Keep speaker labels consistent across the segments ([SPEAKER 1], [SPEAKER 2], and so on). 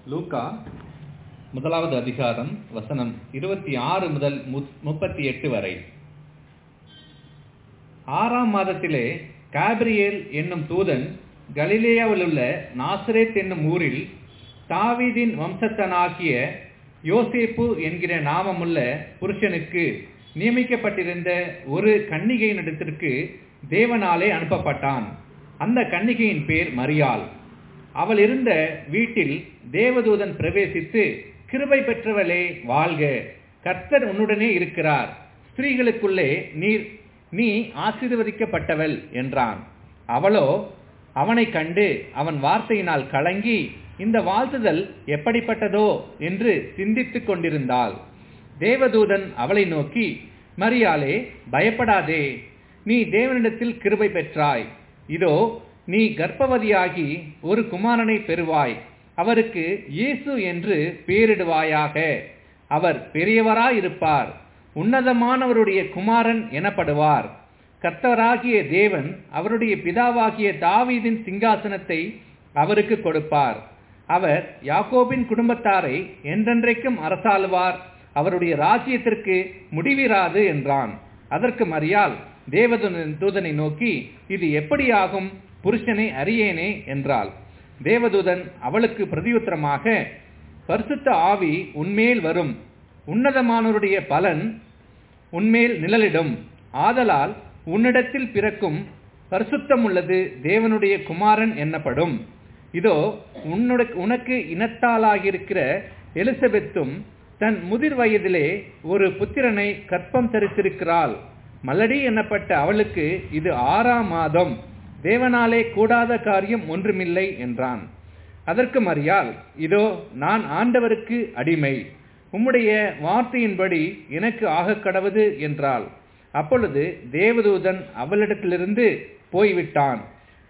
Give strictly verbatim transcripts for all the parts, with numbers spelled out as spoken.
[SPEAKER 1] லூக்கா முதலாவது அதிகாரம் வசனம் இருபத்தி ஆறு முதல் முப்பத்தி எட்டு வரை. ஆறாம் மாதத்திலே காபிரியேல் என்னும் தூதன் கலிலேயாவில் உள்ள நாசரேத் என்னும் ஊரில் தாவீதின் வம்சத்தனாகிய யோசேப்பு என்கிற நாமமுள்ள புருஷனுக்கு நியமிக்கப்பட்டிருந்த ஒரு கன்னிகையினிடத்திற்கு தேவனாலே அனுப்பப்பட்டான். அந்த கன்னிகையின் பேர் மரியாள். அவள் இருந்த வீட்டில் தேவதூதன் பிரவேசித்து, கிருபை பெற்றவளே வாழ்க, கர்த்தர் உன்னுடனே இருக்கிறார், ஸ்திரீகளுக்குள்ளே நீர் நீ ஆசீர்வதிக்கப்பட்டவள் என்றான். அவளோ அவனை கண்டு அவன் வார்த்தையினால் கலங்கி, இந்த வாழ்த்துதல் எப்படிப்பட்டதோ என்று சிந்தித்துக் கொண்டிருந்தாள். தேவதூதன் அவளை நோக்கி, மரியாளே, பயப்படாதே, நீ தேவனிடத்தில் கிருபை பெற்றாய். இதோ நீ கர்ப்பவதியாகி ஒரு குமாரனை பெறுவாய், அவருக்கு இயேசு என்று பெயரிடுவாயாக. அவர் பெரியவராயிருப்பார், உன்னதமானவருடைய குமாரன் எனப்படுவார். கர்த்தராகிய தேவன் அவருடைய பிதாவாகிய தாவீதின் சிங்காசனத்தை அவருக்கு கொடுப்பார். அவர் யாக்கோபின் குடும்பத்தாரை என்றென்றைக்கும் அரசாளுவார், அவருடைய ராஜ்யத்திற்கு முடிவிராது என்றான். அதற்கு மரியாள் தேவதூதன் தூதனை நோக்கி, இது எப்படியாகும், புருஷனை அறியேனே என்றாள். தேவதூதன் அவளுக்கு பிரதியுத்தரமாக, பரிசுத்த ஆவி உன்மேல் வரும், உன்னதமானவருடைய பலன் உன்மேல் நிழலிடும், ஆதலால் உன்னிடத்தில் பிறக்கும் பரிசுத்தம் உள்ளது தேவனுடைய குமாரன் என்னப்படும். இதோ உனக்கு இனத்தாளாகியிருக்கிற எலிசபெத்தும் தன் முதிர் வயதிலே ஒரு புத்திரனை கற்பம் தரித்திருக்கிறாள். மலடி என்னப்பட்ட அவளுக்கு இது ஆறாம் மாதம், தேவனாலே கூடாத காரியம் ஒன்றுமில்லை என்றான். அதற்கு மரியாள், இதோ நான் ஆண்டவருக்கு அடிமை, உம்முடைய வார்த்தையின்படி எனக்கு ஆக கடவது என்றாள். அப்பொழுது தேவதூதன் அவளிடத்திலிருந்து போய்விட்டான்.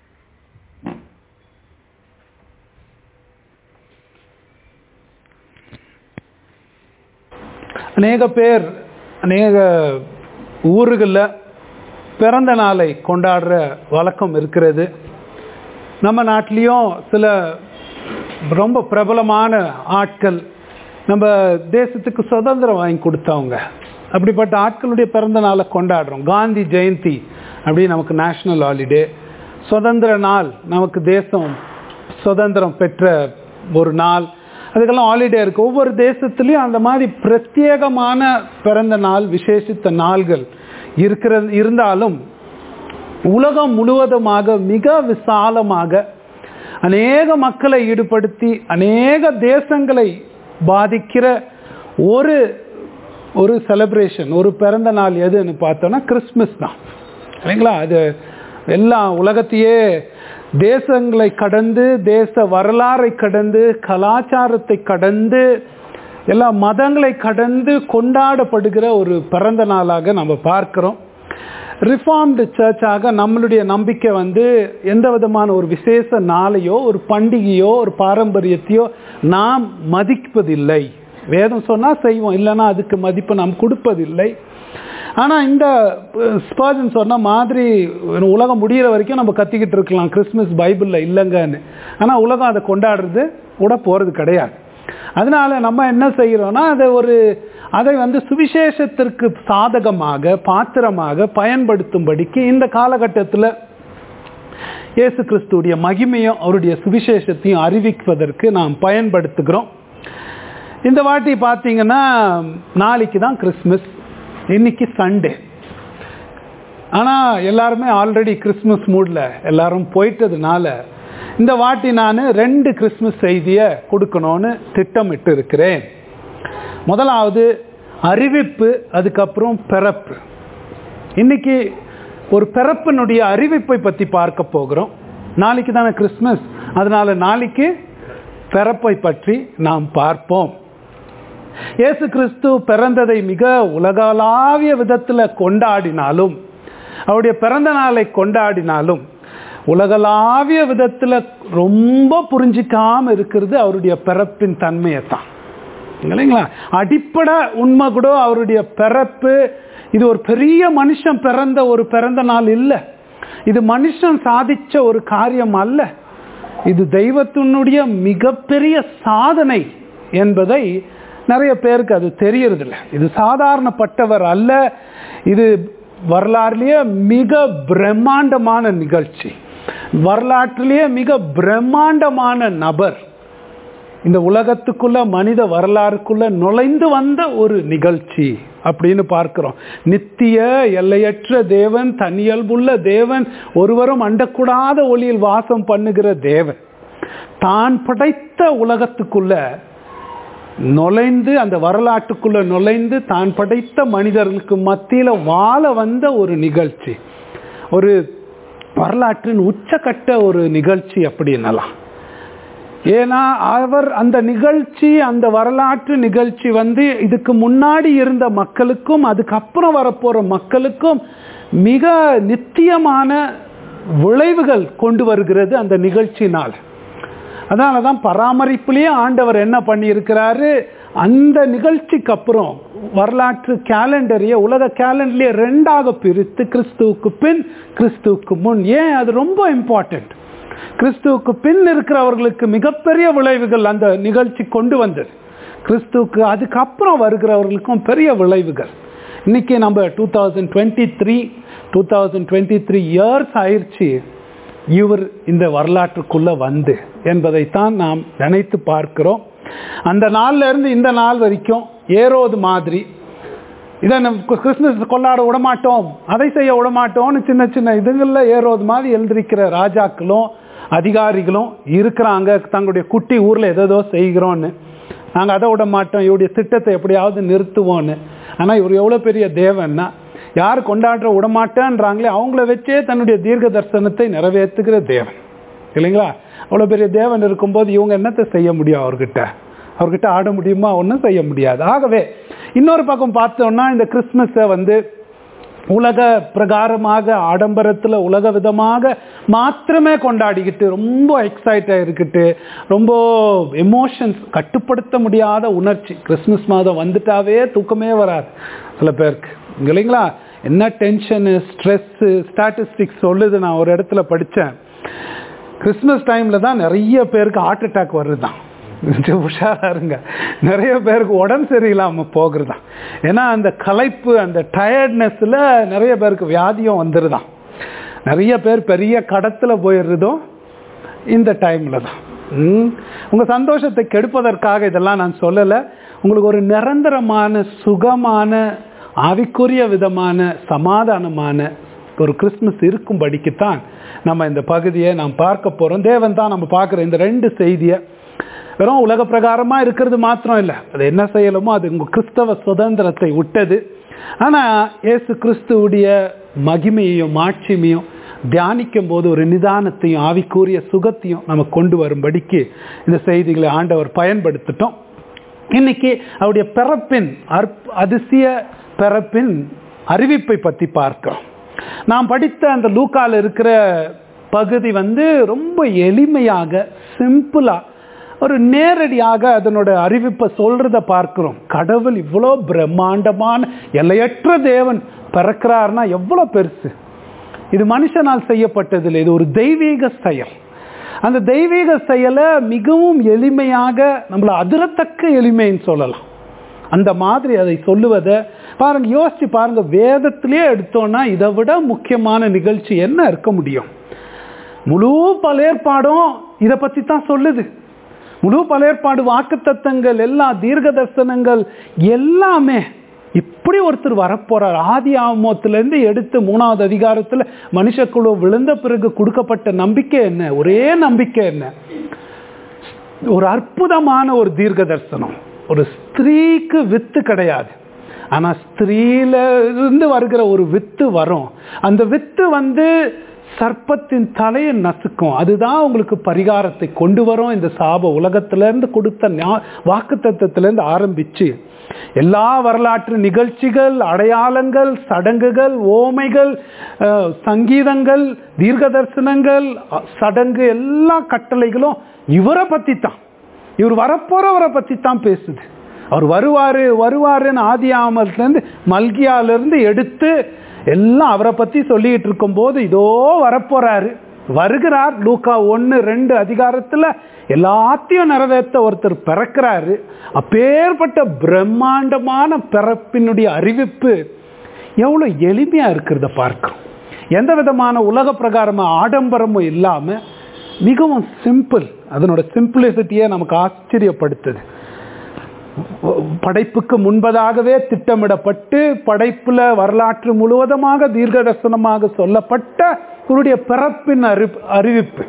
[SPEAKER 2] அநேக பேர் அநேக ஊர்களில் பிறந்த நாளை கொண்டாடுற வழக்கம் இருக்கிறது. நம்ம நாட்டிலையும் சில ரொம்ப பிரபலமான ஆட்கள், நம்ம தேசத்துக்கு சுதந்திரம் வாங்கி கொடுத்தவங்க, அப்படிப்பட்ட ஆட்களுடைய பிறந்த நாளை கொண்டாடுறோம். காந்தி ஜெயந்தி அப்படி நமக்கு நேஷ்னல் ஹாலிடே, சுதந்திர நாள், நமக்கு தேசம் சுதந்திரம் பெற்ற ஒரு நாள், அதுக்கெல்லாம் ஹாலிடே இருக்குது. ஒவ்வொரு தேசத்துலேயும் அந்த மாதிரி பிரத்யேகமான பிறந்த நாள், விசேஷித்த நாள்கள் இருக்கிற இருந்தாலும் உலகம் முழுவதுமாக மிக விசாலமாக அநேக மக்களை ஈடுபடுத்தி அநேக தேசங்களை பாதிக்கிற ஒரு ஒரு செலிப்ரேஷன், ஒரு பிறந்த நாள் எதுன்னு பார்த்தோன்னா கிறிஸ்மஸ் தான், இல்லைங்களா? அது எல்லா உலகத்தையே தேசங்களை கடந்து, தேச வரலாறை கடந்து, கலாச்சாரத்தை கடந்து, எல்லா மதங்களை கடந்து கொண்டாடப்படுகிற ஒரு பிறந்த நாளாக நம்ம பார்க்கிறோம். ரிஃபார்ம்டு சர்ச்சாக நம்மளுடைய நம்பிக்கை வந்து எந்த விதமான ஒரு விசேஷ நாளையோ ஒரு பண்டிகையோ ஒரு பாரம்பரியத்தையோ நாம் மதிப்பதில்லை. வேதம் சொன்னால் செய்வோம், இல்லைன்னா அதுக்கு மதிப்பை நாம் கொடுப்பதில்லை. ஆனால் இந்த ஸ்பர்ஜன் சொன்ன மாதிரி உலகம் முடிகிற வரைக்கும் நம்ம கத்திக்கிட்டு இருக்கலாம் கிறிஸ்மஸ் பைபிளில் இல்லைங்கன்னு. ஆனால் உலகம் அதை கொண்டாடுறது கூட போகிறது கிடையாது. அதனால நம்ம என்ன செய்கிறோம்னா, அதை ஒரு அதை வந்து சுவிசேஷத்திற்கு சாதகமாக பாத்திரமாக பயன்படுத்தும்படிக்கு இந்த காலகட்டத்தில் இயேசு கிறிஸ்துடைய மகிமையும் அவருடைய சுவிசேஷத்தையும் அறிவிப்பதற்கு நாம் பயன்படுத்துகிறோம். இந்த வாட்டி பார்த்தீங்கன்னா நாளைக்கு தான் கிறிஸ்மஸ், இன்னைக்கு சண்டே. ஆனால் எல்லாருமே ஆல்ரெடி கிறிஸ்மஸ் மூடில் எல்லாரும் போயிட்டதுனால இந்த வாட்டி நான் ரெண்டு கிறிஸ்மஸ் செய்தியை கொடுக்கணும்னு திட்டமிட்டு இருக்கிறேன். முதலாவது அறிவிப்பு, அதுக்கப்புறம் பிறப்பு. இன்னைக்கு ஒரு பிறப்பினுடைய அறிவிப்பை பற்றி பார்க்க போகிறோம். நாளைக்கு தானே கிறிஸ்மஸ், அதனால நாளைக்கு பிறப்பை பற்றி நாம் பார்ப்போம். இயேசு கிறிஸ்து பிறந்ததை மிக உலகளாவிய விதத்தில் கொண்டாடினாலும், அவருடைய பிறந்த நாளை கொண்டாடினாலும், உலகளாவிய விதத்தில் ரொம்ப புரிஞ்சிக்காம இருக்கிறது அவருடைய பிறப்பின் தன்மையை தான், இல்லைங்களா? அடிப்படை உண்மை கூட அவருடைய பிறப்பு இது ஒரு பெரிய மனுஷன் பிறந்த ஒரு பிறந்த நாள் இல்லை, இது மனுஷன் சாதிச்ச ஒரு காரியம் அல்ல, இது தெய்வத்தினுடைய மிகப்பெரிய சாதனை என்பதை நிறைய பேருக்கு அது தெரியறதில்ல. இது சாதாரணப்பட்டவர் அல்ல, இது வரலாறுலேயே மிக பிரம்மாண்டமான நிகழ்ச்சி, வரலாற்றிலேயே மிக பிரம்மாண்டமான நபர், இந்த உலகத்துக்குள்ள மனித வரலாறுக்குள்ள நுழைந்து வந்த ஒரு நிகழ்ச்சி அப்படின்னு பார்க்கிறோம். நித்திய எல்லையற்ற தேவன், தனியல்புள்ள தேவன், ஒருவரும் அண்டக்கூடாத ஒளியில் வாசம் பண்ணுகிற தேவன் தான் படைத்த உலகத்துக்குள்ள நுழைந்து, அந்த வரலாற்றுக்குள்ள நுழைந்து தான் படைத்த மனிதர்களுக்கு மத்தியில வாழ வந்த ஒரு நிகழ்ச்சி, ஒரு வரலாற்றின் உச்சக்கட்ட ஒரு நிகழ்ச்சி அப்படின்னலாம். ஏன்னா அவர் அந்த நிகழ்ச்சி, அந்த வரலாற்று நிகழ்ச்சி வந்து இதுக்கு முன்னாடி இருந்த மக்களுக்கும் அதுக்கப்புறம் வரப்போற மக்களுக்கும் மிக நித்தியமான விளைவுகள் கொண்டு வருகிறது அந்த நிகழ்ச்சினால். அதனால தான் பராமரிப்புலேயே ஆண்டவர் என்ன பண்ணியிருக்கிறாரு, அந்த நிகழ்ச்சிக்கு அப்புறம் வரலாற்று கேலண்டரையே, உலக கேலண்டர்லேயே ரெண்டாக பிரித்து கிறிஸ்துவுக்கு பின் கிறிஸ்துவுக்கு முன். ஏன் அது ரொம்ப இம்பார்ட்டன்ட். கிறிஸ்துவுக்கு பின் இருக்கிறவர்களுக்கு மிகப்பெரிய விளைவுகள் அந்த நிகழ்ச்சி கொண்டு வந்தது, கிறிஸ்துவுக்கு அதுக்கப்புறம் வருகிறவர்களுக்கும் பெரிய விளைவுகள். இன்னைக்கு நம்ம two thousand twenty three two thousand twenty three years ஆயிடுச்சு இவர் இந்த வரலாற்றுக்குள்ள வந்து என்பதைத்தான் நாம் நினைத்து பார்க்கிறோம். அந்த நாள்ல இருந்து இந்த நாள் வரைக்கும் ஏரோது மாதிரி இதை நம்ம கிறிஸ்துமஸ் கொண்டாட விடமாட்டோம், அதை செய்ய விடமாட்டோம்னு சின்ன சின்ன இதுகளில் ஏரோது மாதிரி எழுந்திருக்கிற ராஜாக்களும் அதிகாரிகளும் இருக்கிறாங்க. தங்களுடைய குட்டி ஊரில் எதோ செய்கிறோன்னு, நாங்கள் அதை விட மாட்டோம், இவருடைய திட்டத்தை எப்படியாவது நிறுத்துவோன்னு. ஆனால் இவர் எவ்வளோ பெரிய தேவன்னா, யார் கொண்டாடுற விடமாட்டேன்றாங்களே அவங்கள வச்சே தன்னுடைய தீர்க்க தரிசனத்தை நிறைவேற்றுகிற தேவன் இல்லைங்களா? அவ்வளோ பெரிய தேவன் இருக்கும்போது இவங்க என்னத்தை செய்ய முடியும்? அவர்கிட்ட அவர்கிட்ட ஆட முடியுமா? ஒன்றும் செய்ய முடியாது. ஆகவே இன்னொரு பக்கம் பார்த்தோம்னா, இந்த கிறிஸ்துமஸை வந்து உலக பிரகாரமாக ஆடம்பரத்தில் உலக விதமாக மாத்திரமே கொண்டாடிக்கிட்டு ரொம்ப எக்ஸைட்டாக இருக்கிட்டு ரொம்ப எமோஷன்ஸ், கட்டுப்படுத்த முடியாத உணர்ச்சி, கிறிஸ்துமஸ் மாதம் வந்துட்டாவே தூக்கமே வராது சில பேருக்கு இல்லைங்களா? என்ன டென்ஷனு, ஸ்ட்ரெஸ்ஸு, ஸ்டாட்டிஸ்டிக்ஸ் சொல்லுது. நான் ஒரு இடத்துல படித்தேன், கிறிஸ்துமஸ் டைமில் தான் நிறைய பேருக்கு ஹார்ட் அட்டாக் வருது தான். உஷாரா இருங்க, நிறைய பேருக்கு உடம்பு சரியில்லாமல் போகிறது தான். ஏன்னா அந்த களைப்பு, அந்த டயர்ட்னஸில் நிறைய பேருக்கு வியாதியும் வந்துடுதான். நிறைய பேர் பெரிய கடத்தில் போயிடுறதும் இந்த டைமில் தான். உங்கள் சந்தோஷத்தை கெடுப்பதற்காக இதெல்லாம் நான் சொல்லலை. உங்களுக்கு ஒரு நிரந்தரமான சுகமான ஆவிக்குரிய விதமான சமாதானமான ஒரு கிறிஸ்துமஸ் இருக்கும்படிக்குத்தான் நம்ம இந்த பகுதியை நாம் பார்க்க போகிறோம். தேவன் தான் நம்ம பார்க்குற இந்த ரெண்டு செய்தியை வெறும் உலக பிரகாரமாக இருக்கிறது மாத்திரம் இல்லை, அது என்ன செய்யலுமோ அது உங்கள் கிறிஸ்தவ சுதந்திரத்தை விட்டது. ஆனால் இயேசு கிறிஸ்துவுடைய மகிமையையும் மாட்சிமையும் தியானிக்கும் போது ஒரு நிதானத்தையும் ஆவிக்குரிய சுகத்தையும் நம்ம கொண்டு வரும்படிக்கு இந்த செய்திகளை ஆண்டவர் பயன்படுத்திட்டோம். இன்னைக்கு அவருடைய பிறப்பின் அற்ப அதிசய பிறப்பின் அறிவிப்பை பற்றி பார்க்கிறோம். நாம் படித்த அந்த லூக்கால இருக்கிற பகுதி வந்து ரொம்ப எளிமையாக, சிம்பிளா, ஒரு நேரடியாக அதனோட அறிவிப்பை சொல்றத பார்க்கிறோம். கடவுள் இவ்வளோ பிரம்மாண்டமான எல்லையற்ற தேவன் பிறக்கிறார்னா எவ்வளோ பெருசு. இது மனுஷனால் செய்யப்பட்டதில்லை, இது ஒரு தெய்வீக செயல். அந்த தெய்வீக செயலை மிகவும் எளிமையாக, நம்மளை அதிரத்தக்க எளிமைன்னு சொல்லலாம். அந்த மாதிரி அதை சொல்லுவதை பாருங்க, யோசிச்சு பாருங்க. வேதத்திலே எடுத்தோம்னா இதை விட முக்கியமான நிகழ்ச்சி என்ன இருக்க முடியும்? முழு பழையற்பாடும் இதை பற்றி தான் சொல்லுது. முழு பழையற்பாடு வாக்குத்தத்தங்கள், எல்லா தீர்க்க தரிசனங்கள் எல்லாமே இப்படி ஒருத்தர் வரப்போறார். ஆதி ஆமோத்திலிருந்து எடுத்து மூணாவது அதிகாரத்தில் மனுஷக்குழு விழுந்த பிறகு கொடுக்கப்பட்ட நம்பிக்கை என்ன? ஒரே நம்பிக்கை என்ன? ஒரு அற்புதமான ஒரு தீர்க்க தரிசனம். ஒரு ஸ்திரீக்கு வித்து கிடையாது, ஆனா ஸ்திரீல இருந்து வருகிற ஒரு வித்து வரும். அந்த வித்து வந்து சர்ப்பத்தின் தலையை நசுக்கும். அதுதான் உங்களுக்கு பரிகாரத்தை கொண்டு வரும். இந்த சாப உலகத்திலிருந்து கொடுத்த வாக்கு தத்துவத்திலிருந்து ஆரம்பிச்சு எல்லா வரலாற்று நிகழ்ச்சிகள், அடையாளங்கள், சடங்குகள், ஓமைகள், சங்கீதங்கள், தீர்க்க தரிசனங்கள், சடங்கு, எல்லா கட்டளைகளும் இவரை பத்தி தான், இவர் வரப்போறவரை பத்தி தான் பேசுது. அவர் வருவாரு வருவாருன்னு ஆதி ஆமத்திலேருந்து மல்கியாலிருந்து எடுத்து எல்லாம் அவரை பற்றி சொல்லிக்கிட்டு இருக்கும்போது இதோ வரப்போறாரு. வருகிறார். லூக்கா ஒன்று ரெண்டு அதிகாரத்துல எல்லாத்தையும் நிறைவேற்ற ஒருத்தர் பிறக்கிறாரு. அப்பேற்பட்ட பிரம்மாண்டமான பிறப்பினுடைய அறிவிப்பு எவ்வளவு எளிமையா இருக்கிறத பார்க்கிறோம். எந்த விதமான உலக பிரகாரமா ஆடம்பரமும் இல்லாம மிகவும் சிம்பிள். அதனோட சிம்பிளிசிட்டியே நமக்கு ஆச்சரியப்படுத்துது. படைப்புக்கு முன்பதாகவே திட்டமிடப்பட்டு படைப்புல வரலாற்று முழுவதுமாக தீர்க்க தரிசனமாக சொல்லப்பட்ட அவருடைய பிறப்பின் அறி அறிவிப்பு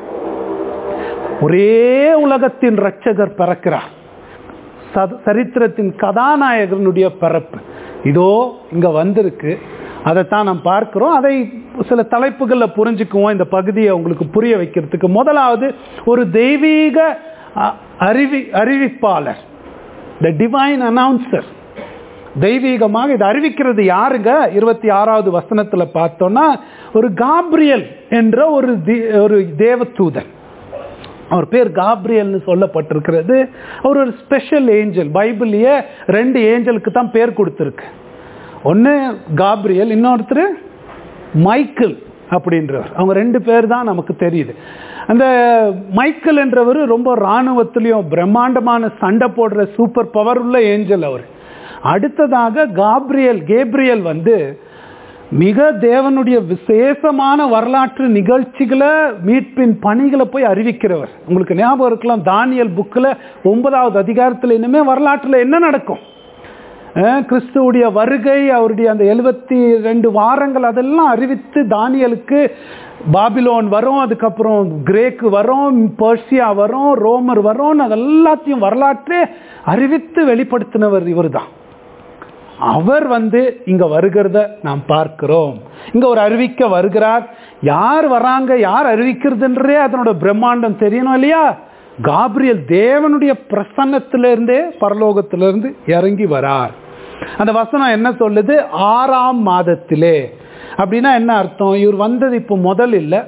[SPEAKER 2] ஒரே உலகத்தின் இரட்சகர் பிறக்கிறார். சரித்திரத்தின் கதாநாயகனுடைய பிறப்பு இதோ இங்க வந்திருக்கு. அதைத்தான் நாம் பார்க்கிறோம். அதை சில தலைப்புகளில் புரிஞ்சுக்குவோம் இந்த பகுதியை உங்களுக்கு புரிய வைக்கிறதுக்கு. முதலாவது, ஒரு தெய்வீக அறிவி அறிவிப்பாளர், த டிவைன் அனௌன்சர். தெய்வீகமாக இதை அறிவிக்கிறது யாருங்க? இருபத்தி ஆறாவது வசனத்துல பார்த்தோம்னா, ஒரு காப்ரியல் என்ற ஒரு ஒரு தேவதூதன். அவர் பேர் காப்ரியல்னு சொல்லப்பட்டிருக்கிறது. அவர் ஒரு ஸ்பெஷல் ஏஞ்சல். பைபிள்லயே ரெண்டு ஏஞ்சலுக்கு தான் பேர் கொடுத்துருக்கு. ஒன்று காப்ரியல், இன்னொருத்தர் மைக்கேல் அப்படின்றவர். அவங்க ரெண்டு பேர் தான் நமக்கு தெரியுது. அந்த மைக்கேல் என்றவர் ரொம்ப இராணுவத்திலையும் பிரம்மாண்டமான சண்டை போடுற சூப்பர் பவர் உள்ள ஏஞ்சல் அவர். அடுத்ததாக காப்ரியல் கேப்ரியல் வந்து மிக தேவனுடைய விசேஷமான வரலாற்று நிகழ்ச்சிகளை மீட்பின் பணிகளை போய் அறிவிக்கிறவர். உங்களுக்கு ஞாபகம் இருக்கலாம், தானியல் புக்கில் ஒன்பதாவது அதிகாரத்தில் இனிமே வரலாற்றில் என்ன நடக்கும், கிறிஸ்துவுடைய வருகை, அவருடைய அந்த எழுபத்தி ரெண்டு வாரங்கள், அதெல்லாம் அறிவித்து தானியலுக்கு பாபிலோன் வரும், அதுக்கப்புறம் கிரேக்கு வரும், பெர்சியா வரும், ரோமர் வரும், அதெல்லாத்தையும் வரலாற்றே அறிவித்து வெளிப்படுத்தினவர் இவர் தான். அவர் வந்து இங்க வருகிறத நாம் பார்க்கிறோம். இங்க ஒரு அறிவிக்க வருகிறார். யார் வராங்க, யார் அறிவிக்கிறதுன்றே அதனோட பிரம்மாண்டம் தெரியணும் இல்லையா? காப்ரியல் தேவனுடைய பிரசன்னத்திலிருந்தே பரலோகத்திலிருந்து இறங்கி வரார். அந்த வசனம் என்ன சொல்லுது? ஆறாம் மாதத்திலே. அப்படின்னா என்ன அர்த்தம்? இவர் வந்தது இப்போ முதல் இல்லை,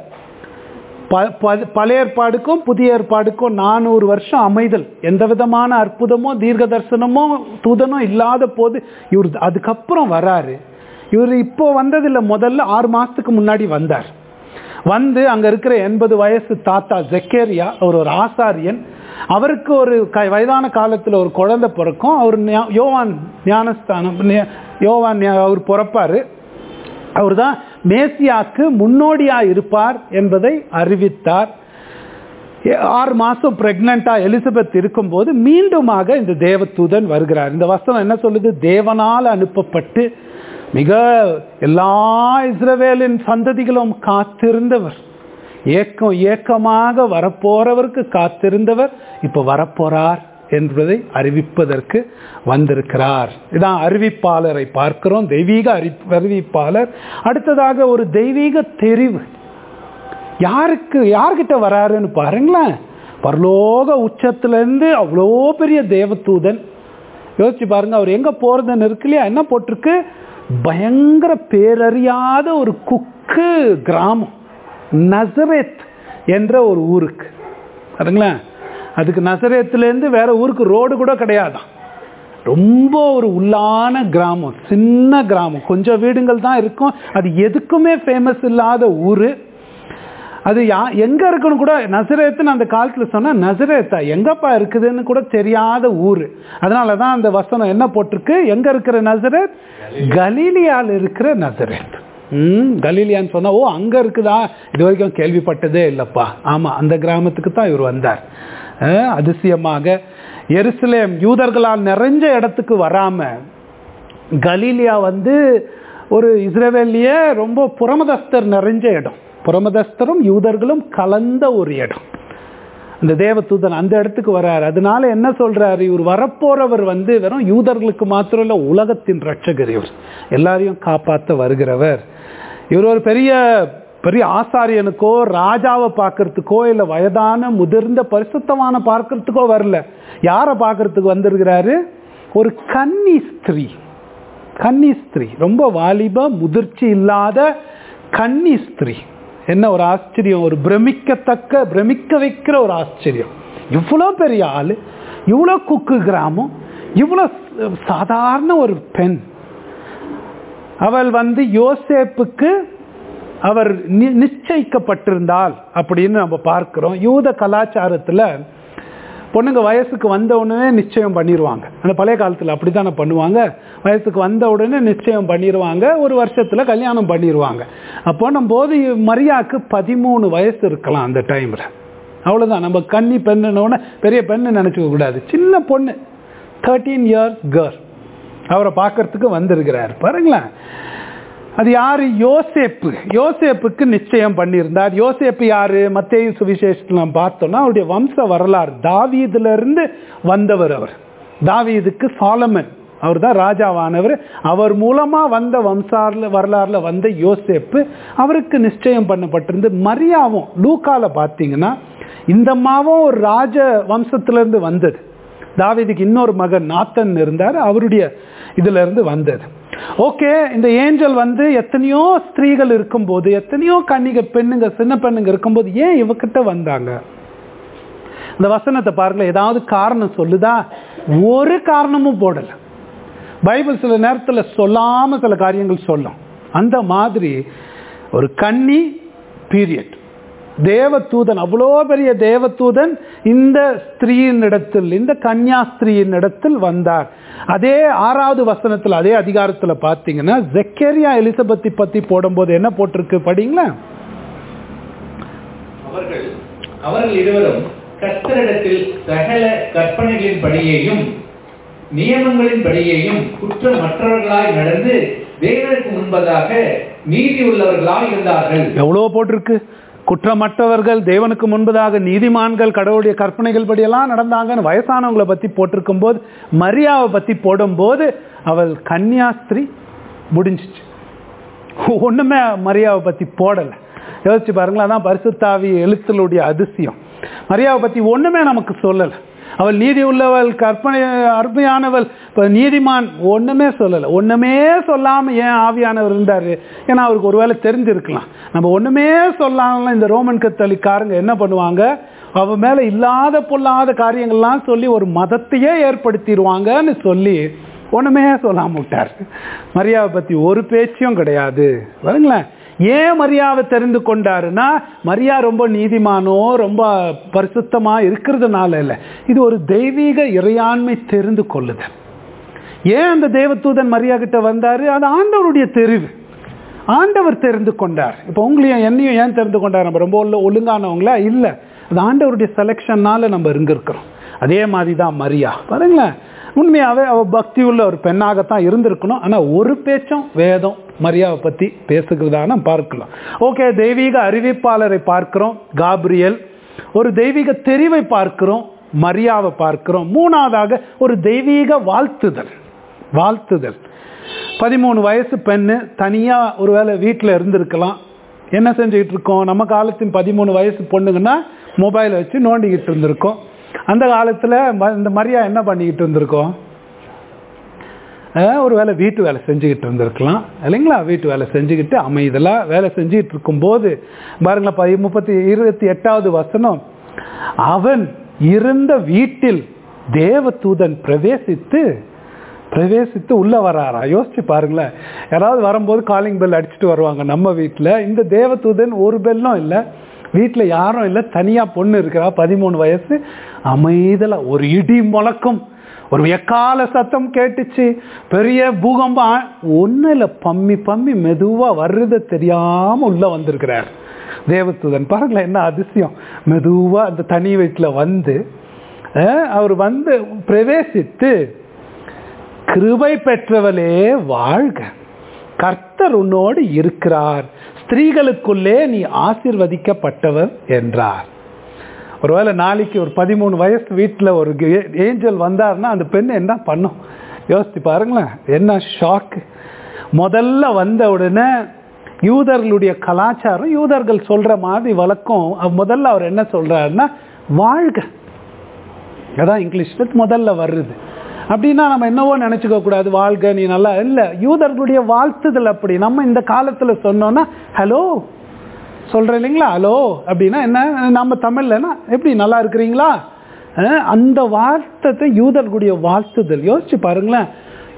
[SPEAKER 2] பழைய ஏற்பாடுக்கும் புதிய ஏற்பாடுக்கும் நானூறு வருஷம் அமைதல், எந்த விதமான அற்புதமோ தீர்க்க தரிசனமோ தூதனோ இல்லாத போது இவர் அதுக்கப்புறம் வராரு. இவர் இப்போ வந்ததில்லை, முதல்ல ஆறு மாசத்துக்கு முன்னாடி வந்தார். வந்து அங்க இருக்கிற எண்பது வயசு தாத்தா ஜெக்கேரியா, அவர் ஒரு ஆசாரியன், அவருக்கு ஒரு வயதான காலத்துல ஒரு குழந்தை பிறக்கும். அவர் யோவான் ஞானஸ்தானம் யோவான் அவர் பிறப்பாரு. அவர் தான் மேசியாக்கு முன்னோடியா இருப்பார் என்பதை அறிவித்தார். ஆறு மாசம் பிரெக்னண்டா எலிசபெத் இருக்கும் போது மீண்டுமாக இந்த தேவதூதன் வருகிறார். இந்த வசனம் என்ன சொல்லுது? தேவனால் அனுப்பப்பட்டு மிக எல்லா இஸ்ரவேலின் சந்ததிகளும் காத்திருந்தவர், ஏக்கம் ஏக்கமாக வரப்போறவருக்கு காத்திருந்தவர் இப்ப வரப்போறார் என்பதை அறிவிப்பதற்கு வந்திருக்கிறார். இதான் அறிவிப்பாளரை பார்க்கிறோம், தெய்வீக அறிவிப்பாளர். அடுத்ததாக ஒரு தெய்வீக தெரிவு. யாருக்கு யார்கிட்ட வராருன்னு பாருங்களேன். பரலோக உச்சத்திலிருந்து அவ்வளோ பெரிய தேவதூதன். யோசிச்சு பாருங்க, அவர் எங்க போறதுன்னு இருக்கு இல்லையா? என்ன போட்டிருக்கு? பயங்கர பேரறியாத ஒரு குக்கு கிராமம், நசரேத் என்ற ஒரு ஊருக்கு. பாருங்களேன், அதுக்கு நசரேத்திலேருந்து வேற ஊருக்கு ரோடு கூட கிடையாதான். ரொம்ப ஒரு உள்ளான கிராமம், சின்ன கிராமம், கொஞ்சம் வீடுகள் தான் இருக்கும். அது எதுக்குமே ஃபேமஸ் இல்லாத ஊரு. அது யா எங்க இருக்குன்னு கூட, நசரேத்துன்னு அந்த காலத்துல சொன்னா நசரேத்தா எங்கப்பா இருக்குதுன்னு கூட தெரியாத ஊரு. அதனாலதான் அந்த வசனம் என்ன போட்டிருக்கு? எங்க இருக்கிற நசரேத்? கலீலியால இருக்கிற நசரேத். ம் கலீலியான்னு சொன்னா, ஓ அங்க இருக்குதா, இது வரைக்கும் கேள்விப்பட்டதே இல்லப்பா. ஆமா, அந்த கிராமத்துக்கு தான் இவர் வந்தார். அதிசயமாக எருசலேம் யூதர்களால் நிறைஞ்ச இடத்துக்கு வராம, கலீலியா வந்து ஒரு இஸ்ரவேலிய ரொம்ப புறமதஸ்தர் நிறைஞ்ச இடம், புறமதஸ்தரும் யூதர்களும் கலந்த ஒரு இடம். அந்த தேவதூதன் அந்த இடத்துக்கு வர்றாரு. அதனால என்ன சொல்றாரு? இவர் வரப்போறவர் வந்து வெறும் யூதர்களுக்கு மாத்திரம் இல்ல, உலகத்தின் ரட்சகர். இவர் எல்லாரையும் காப்பாற்ற வருகிறவர். இவர் ஒரு பெரிய பெரிய ஆசாரியனுக்கோ ராஜாவை பார்க்கறதுக்கோ இல்லை வயதான முதிர்ந்த பரிசுத்தமான பார்க்கறதுக்கோ வரல. யாரை பார்க்கறதுக்கு வந்திருக்கிறாரு? ஒரு கன்னி ஸ்திரீ. கன்னி ஸ்திரீ, ரொம்ப வாலிப முதிர்ச்சி இல்லாத கன்னி ஸ்திரீ. என்ன ஒரு ஆச்சரியம், ஒரு பிரமிக்கத்தக்க பிரமிக்க வைக்கிற ஒரு ஆச்சரியம். இவ்வளோ பெரிய ஆளு, இவ்வளோ குக்கு கிராமம், இவ்வளோ சாதாரண ஒரு பெண். அவள் வந்து யோசேப்புக்கு அவர் நிச்சயிக்கப்பட்டிருந்தால் அப்படின்னு நம்ம பார்க்கிறோம். யூத கலாச்சாரத்தில் பொண்ணுங்க வயசுக்கு வந்த உடனே நிச்சயம் பண்ணிடுவாங்க. அந்த பழைய காலத்தில் அப்படி தானே பண்ணுவாங்க. வயசுக்கு வந்த உடனே நிச்சயம் பண்ணிடுவாங்க, ஒரு வருஷத்தில் கல்யாணம் பண்ணிடுவாங்க. அப்போ நம்ம போது மரியாவுக்கு பதிமூணு வயசு இருக்கலாம் அந்த டைமில். அவ்வளோதான். நம்ம கன்னி பெண்ணுன்னு பெரிய பெண்ணு நினச்சிக்க கூடாது. சின்ன பொண்ணு, தேர்ட்டீன் இயர்ஸ் கேர்ள், அவரை பார்க்கறதுக்கு வந்திருக்கிறார் பாருங்களேன். அது யாரு? யோசேப்பு. யோசேப்புக்கு நிச்சயம் பண்ணியிருந்தார். யோசேப்பு யாரு? மத்தேயு சுவிசேஷத்தில் நம்ம பார்த்தோம்னா அவருடைய வம்ச வரலாறு, தாவீதுல இருந்து வந்தவர். அவர் தாவீதுக்கு சாலமன், அவர் தான் ராஜாவானவர். அவர் மூலமா வந்த வம்சார்ல வரலாறுல வந்த யோசேப்பு, அவருக்கு நிச்சயம் பண்ணப்பட்டிருந்து. மரியாவும் லூக்கால பார்த்தீங்கன்னா இந்த அம்மாவும் ஒரு ராஜ வம்சத்திலிருந்து வந்தது. தாவீதுக்கு இன்னொரு மகன் நாத்தன் இருந்தார், அவருடைய இதுல இருந்து வந்தது. ஓகே, இந்த ஏஞ்சல் வந்து எத்தனையோ ஸ்திரீகள் இருக்கும்போது, எத்தனையோ கன்னிகை பெண்ணுங்க, சின்ன பெண்ணுங்க இருக்கும்போது ஏன் இவகிட்ட வந்தாங்க? இந்த வசனத்தை பாருங்களேன். ஏதாவது காரணம் சொல்லுதா? ஒரு காரணமும் போடல. பைபிள் சில நேரத்தில் சொல்லாம சில காரியங்கள் சொல்லும். அந்த மாதிரி ஒரு கன்னி பீரியட், தேவதூதன், அவ்வளோ பெரிய தேவதூதன் இந்த ஸ்திரீயின் இடத்தில், இந்த கன்யா ஸ்திரீயின் இடத்தில் வந்தார். அதே ஆறாவது வசனத்தில், அதே அதிகாரத்தில் பார்த்தீங்கன்னா ஜக்கரியா எலிசபெத்தை பத்தி போடும்போது என்ன போட்டிருக்கு படிங்களா?
[SPEAKER 1] அவர்கள் அவர்கள் இருவரும் கர்த்தரிடத்தில் சகல கற்பனைகளின் படியையும் நியமங்களின் படியையும் குற்றமற்றவர்களாய் நடந்து தேவனுக்கு முன்பதாக நீதி உள்ளவர்களாய் இருந்தார்கள்.
[SPEAKER 2] எவ்வளோ போட்டிருக்கு? குற்றமற்றவர்கள், தேவனுக்கு முன்பதாக நீதிமான்கள், கடவுளுடைய கற்பனைகள் படியெல்லாம் நடந்தாங்கன்னு வயசானவங்களை பத்தி போட்டிருக்கும் போது, மரியாவை பத்தி போடும்போது அவள் கன்னியாஸ்திரி முடிஞ்சிச்சு. ஒண்ணுமே மரியாவை பத்தி போடல. யோசிச்சு பாருங்களா, அதான் பரிசுத்தாவி எழுத்துடைய அதிசயம். மரியாவை பத்தி ஒண்ணுமே நமக்கு சொல்லல. அவள் நீதி உள்ளவள், கற்பனை அருமையானவள், நீதிமான், ஒண்ணுமே சொல்லல. ஒண்ணுமே சொல்லாம ஏன் ஆவியானவர் இருந்தாரு? ஏன்னா அவருக்கு ஒருவேளை தெரிஞ்சிருக்கலாம். நம்ம ஒண்ணுமே சொல்லாம இந்த ரோமன் கத்தோலிக்காரங்க என்ன பண்ணுவாங்க, அவ மேல இல்லாத பொல்லாத காரியங்கள்லாம் சொல்லி ஒரு மதத்தையே ஏற்படுத்திடுவாங்கன்னு சொல்லி ஒண்ணுமே சொல்லாம விட்டார். மரியாவை பத்தி ஒரு பேச்சும் கிடையாது. பாருங்களேன், ஏன் மரியாவை தெரிந்து கொண்டாருன்னா, மரியா ரொம்ப நீதிமானோ ரொம்ப பரிசுத்தமா இருக்கிறதுனால இல்லை, இது ஒரு தெய்வீக இறையாண்மை தெரிந்து கொள்ளுது. ஏன் அந்த தேவதூதன் மரியா கிட்ட வந்தாரு? அது ஆண்டவருடைய தெரிவு, ஆண்டவர் தெரிந்து கொண்டார். இப்போ உங்களையும் என்னையும் ஏன் தெரிந்து கொண்டார்? நம்ம ரொம்ப ஒழுங்கானவங்களா? இல்லை, அது ஆண்டவருடைய செலெக்ஷன்னால நம்ம இங்க இருக்கிறோம். அதே மாதிரி தான் மரியா. பாருங்களேன், உண்மையாவே அவ பக்தி உள்ள ஒரு பெண்ணாகத்தான் இருந்திருக்கணும். ஆனா ஒரு பேச்சும் வேதம் மரியாவை பத்தி பேசுகிறதான பார்க்கலாம். ஓகே, தெய்வீக அறிவிப்பாளரை பார்க்கிறோம், காப்ரியல். ஒரு தெய்வீக தெரிவை பார்க்கிறோம், மரியாவை பார்க்கிறோம். மூணாவதாக ஒரு தெய்வீக வாழ்த்துதல். வாழ்த்துதல் பதிமூணு வயசு பெண்ணு தனியா ஒருவேளை வீட்டில் இருந்திருக்கலாம். என்ன செஞ்சுக்கிட்டு இருக்கோம்? நம்ம காலத்தின் பதிமூணு வயசு பொண்ணுங்கன்னா மொபைலை வச்சு நோண்டிக்கிட்டு இருந்திருக்கோம். அந்த காலத்தில் இந்த மரியா என்ன பண்ணிக்கிட்டு இருந்திருக்கோம்? ஒரு வேலை வீட்டு வேலை செஞ்சுக்கிட்டு இருந்திருக்கலாம் இல்லைங்களா? வீட்டு வேலை செஞ்சுக்கிட்டு அமைதலாக வேலை செஞ்சுக்கிட்டு இருக்கும்போது பாருங்களா, பதி முப்பத்தி இருபத்தி எட்டாவது வசனம், அவன் இருந்த வீட்டில் தேவதூதன் பிரவேசித்து பிரவேசித்து உள்ள வராரா? யோசிச்சு பாருங்களேன். யாராவது வரும்போது காலிங் பெல் அடிச்சுட்டு வருவாங்க நம்ம வீட்டில். இந்த தேவதூதன் ஒரு பெல்லும் இல்லை, வீட்டில் யாரும் இல்லை, தனியாக பொண்ணு இருக்கிறா, பதிமூணு வயசு, அமைதலா. ஒரு இடி முழக்கம், ஒரு எக்கால சத்தம் கேட்டுச்சு, பெரிய பூகம்பம், ஒன்றும் இல்லை, பம்மி பம்மி மெதுவாக வர்றது தெரியாமல் உள்ள வந்திருக்கிறார் தேவதூதன். பாருங்களேன், என்ன அதிசயம். மெதுவாக அந்த தனி வீட்டில் வந்து அவர் வந்து பிரவேசித்து, கிருபை பெற்றவளே வாழ்க, கர்த்தர் உன்னோடு இருக்கிறார், ஸ்திரீகளுக்குள்ளே நீ ஆசீர்வதிக்கப்பட்டவர் என்றார். ஒருவேளை நாளைக்கு ஒரு பதிமூணு வயசு வீட்டில் ஒரு ஏஞ்சல் வந்தார்னா அந்த பெண் என்ன பண்ணும்? யோசிச்சு பாருங்களேன், என்ன ஷாக்கு. முதல்ல வந்த உடனே யூதர்களுடைய கலாச்சாரம், யூதர்கள் சொல்ற மாதிரி வழக்கம். முதல்ல அவர் என்ன சொல்றாருன்னா வாழ்க, அதான் இங்கிலீஷ்ல முதல்ல வருது. அப்படின்னா நம்ம என்னவோ நினைச்சுக்க கூடாது, வாழ்க நீ நல்லா இல்லை. யூதர்களுடைய வாழ்த்துதல் அப்படி. நம்ம இந்த காலத்துல சொன்னோம்னா ஹலோ சொல்றேன் இல்லைங்களா, ஹலோ அப்படின்னா என்ன, நம்ம தமிழ்லன்னா எப்படி நல்லா இருக்கிறீங்களா, அந்த வார்த்தை யூதர்களுடைய வாழ்த்துதல். யோசிச்சு பாருங்களேன்,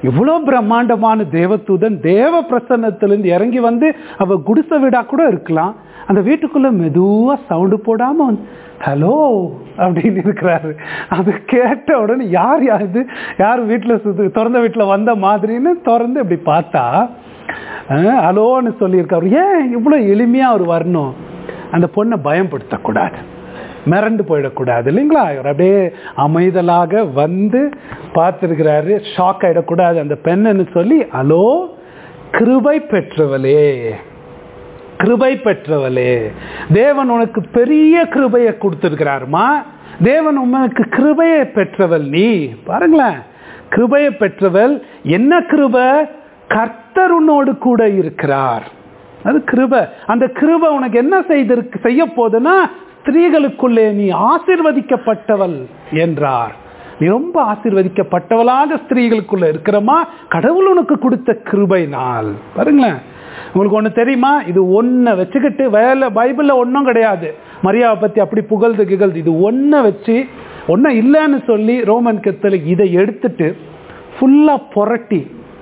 [SPEAKER 2] இவ்வளோ பிரம்மாண்டமான தேவதூதன் தேவ பிரசன்னத்திலிருந்து இறங்கி வந்து அவ குடிசை வீடா கூட இருக்கலாம், அந்த வீட்டுக்குள்ள மெதுவா சவுண்டு போடாம வந்து ஹலோ அப்படின்னு இருக்கிறாரு. அது கேட்ட உடனே யார் யாரு யார் வீட்டுல சுத்து திறந்த வீட்டுல வந்த மாதிரின்னு திறந்து இப்படி பார்த்தா ஹலோன்னு சொல்லியிருக்காரு. ஏன் இவ்வளவு எளிமையா அவர் வரணும்? அந்த பொண்ணை பயன்படுத்தக்கூடாது, மிரண்டு போயிடக்கூடாது இல்லைங்களா? இவர் அப்படியே அமைதலாக வந்து பார்த்துருக்கிறாரு, ஷாக் ஆயிடக்கூடாது அந்த பெண்ணுன்னு சொல்லி, ஹலோ கிருபை பெற்றவளே, கிருபை பெற்றவளே, தேவன் உனக்கு பெரிய கிருபையை கொடுத்திருக்கிறாருமா, தேவன் உனக்கு கிருபையை பெற்றவள் நீ. பாருங்களேன், கிருபையை பெற்றவள். என்ன கிருபை? கர்த்தர் உன்னோடு கூட இருக்கிறார், அது கிருபை. அந்த கிருபை உனக்கு என்ன செய்திருக்கு செய்ய போதுன்னா, ஸ்திரீகளுக்குள்ளே நீ ஆசீர்வதிக்கப்பட்டவள் என்றார். நீ ரொம்ப ஆசீர்வதிக்கப்பட்டவளாக ஸ்திரீகளுக்குள்ள இருக்கிறமா, கடவுள் உனக்கு கொடுத்த கிருபை நாள். பாருங்களேன், உங்களுக்கு ஒன்று தெரியுமா? இது ஒன்றை வச்சுக்கிட்டு வேலை பைபிளில் ஒன்றும் கிடையாது மரியாவை பற்றி அப்படி புகழ்ந்து கிகழ்ந்து, இது ஒன்றை வச்சு ஒன்றும் இல்லைன்னு சொல்லி ரோமன் கத்தோலிக் இதை எடுத்துட்டு ஃபுல்லாக புரட்டி,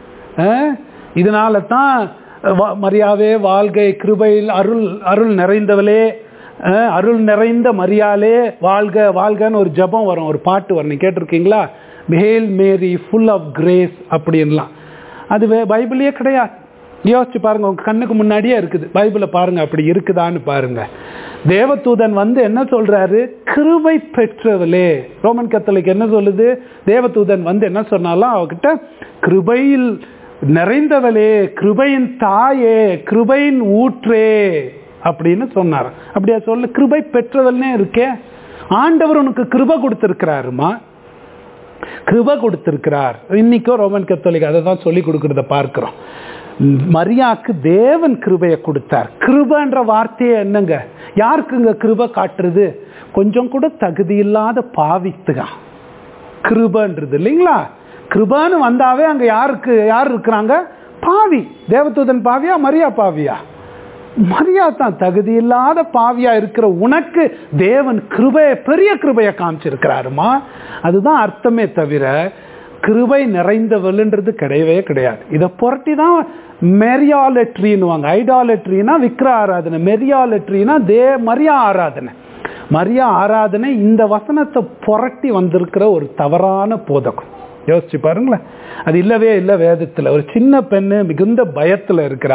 [SPEAKER 2] இதனால தான் மரியாவே வாழ்கை, கிருபையில் அருள் அருள் நிறைந்தவளே, அருள் நிறைந்த மரியாளே வாழ்க வாழ்கன்னு ஒரு ஜபம் வரும், ஒரு பாட்டு வரும், நீ கேட்டிருக்கீங்களா? Hail Mary full of grace அப்படின்லாம். அது பைபிளே கிடையாது. யோசிச்சு பாருங்க, உங்க கண்ணுக்கு முன்னாடியே இருக்குது, பைபிளை பாருங்க அப்படி இருக்குதான்னு பாருங்க. தேவதூதன் வந்து என்ன சொல்றாரு? கிருபை பெற்றவளே. ரோமன் கத்தோலிக் என்ன சொல்லுது? தேவதூதன் வந்து என்ன சொன்னாலும் அவகிட்ட கிருபையில் நிறைந்தவளே, கிருபையின் தாயே, கிருபையின் ஊற்றே அப்படின்னு சொன்னார். அப்படியா சொல்ல? கிருபை பெற்றவள்னே இருக்கே. ஆண்டவர் உனக்கு கிருபை கொடுத்திருக்கிறாருமா, கிருபை கொடுத்திருக்கிறார். இன்னைக்கும் ரோமன் கத்தோலிக் அதை தான் சொல்லி கொடுக்கறத பார்க்கிறோம். மரியாக்கு தேவன் கிருபையை கொடுத்தார். கிருபைன்ற வார்த்தையே என்னங்க? யாருக்குங்க கிருபை காட்டுறது? கொஞ்சம் கூட தகுதி இல்லாத பாவித்துங்க கிருபைன்றது இல்லைங்களா? கிருபான்னு வந்தாவே அங்க யாருக்கு யார் இருக்கிறாங்க? பாவி. தேவதூதன் பாவியா, மரியா பாவியா? மரியா தான். தகுதி இல்லாத பாவியா இருக்கிற உனக்கு தேவன் கிருபையை, பெரிய கிருபையை காமிச்சிருக்கிறாருமா. அதுதான் அர்த்தமே தவிர கிருபை நிறைந்தவள்ன்றது கிடையவே கிடையாது. இதை புரட்டி தான் மெரியாலட்ரின்னுவாங்க. ஐடாலட்ரினா விக்கிர ஆராதனை, மெரியாலட்ரினா தே மரியா ஆராதனை. மரியா ஆராதனை இந்த வசனத்தை புரட்டி வந்திருக்கிற ஒரு தவறான போதகம். யோசிச்சு பாருங்களேன், அது இல்லவே இல்லை வேதத்துல. ஒரு சின்ன பெண்ணு மிகுந்த பயத்துல இருக்கிறா.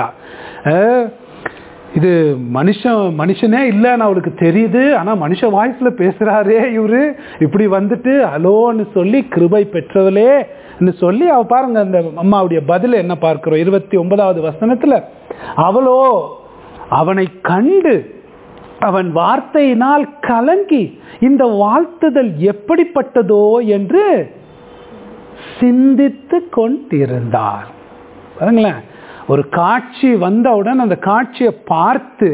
[SPEAKER 2] இது மனுஷன் மனுஷனே இல்லைன்னு அவளுக்கு தெரியுது, ஆனா மனுஷ வாய்ஸ்ல பேசுறாரே இவரு, இப்படி வந்துட்டு ஹலோன்னு சொல்லி கிருபை பெற்றவளே சொல்லி அவ பாருங்க அந்த அம்மாவுடைய பதில் என்ன பார்க்கிறோம்? இருபத்தி ஒன்பதாவது வசனத்துல, அவளோ அவனை கண்டு அவன் வார்த்தையினால் கலங்கி இந்த வாழ்த்துதல் எப்படிப்பட்டதோ என்று சிந்தித்து கொண்டிருந்தார். பாருங்களேன், ஒரு காட்சி வந்தவுடன் அந்த காட்சியை பார்த்து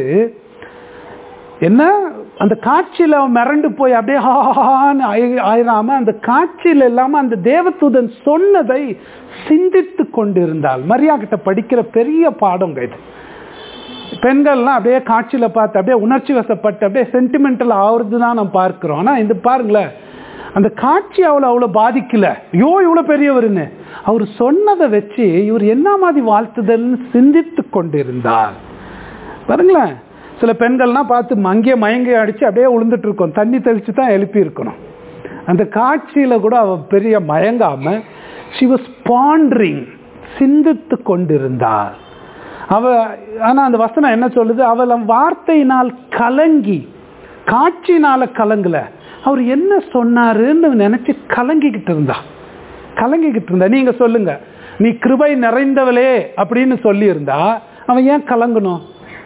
[SPEAKER 2] என்ன, அந்த காட்சியில அவன் மிரண்டு போய் அப்படியே ஹான்னு ஆயிராம அந்த காட்சியில இல்லாம அந்த தேவதூதன் சொன்னதை சிந்தித்து கொண்டிருந்தாள். மரியா கிட்ட படிக்கிற பெரிய பாடம் இது. பெண்கள்லாம் அப்படியே காட்சியில பார்த்து அப்படியே உணர்ச்சி வசப்பட்டு அப்படியே சென்டிமெண்டல் ஆகுறது தான் நம்ம பார்க்கிறோம். ஆனா இந்த பாருங்களேன், அந்த காட்சி அவளை அவ்வளவு பாதிக்கல. ஐயோ இவ்வளவு பெரியவருன்னு அவர் சொன்னதை வச்சு இவர் என்ன மாதிரி வாழ்த்துதல்னு சிந்தித்து கொண்டிருந்தார். பாருங்களேன், சில பெண்கள்லாம் பார்த்து மங்கிய மயங்கி அடிச்சு அப்படியே விழுந்துட்டு இருக்கோம், தண்ணி தெளிச்சு தான் எழுப்பி இருக்கணும். அந்த காட்சியில கூட அவ பெரிய மயங்காம she was pondering, சிந்தித்து கொண்டிருந்தார் அவ. ஆனா அந்த வசனம் என்ன சொல்லுது? அவள் வார்த்தையினால் கலங்கி, காட்சியினால கலங்கல, அவர் என்ன சொன்னாருன்னு நினைச்சு கலங்கிக்கிட்டு இருந்தா கலங்கிக்கிட்டு இருந்தா நீங்க சொல்லுங்க, நீ கிருபை நிறைந்தவளே அப்படின்னு சொல்லி இருந்தா அவன் ஏன் கலங்கணும்?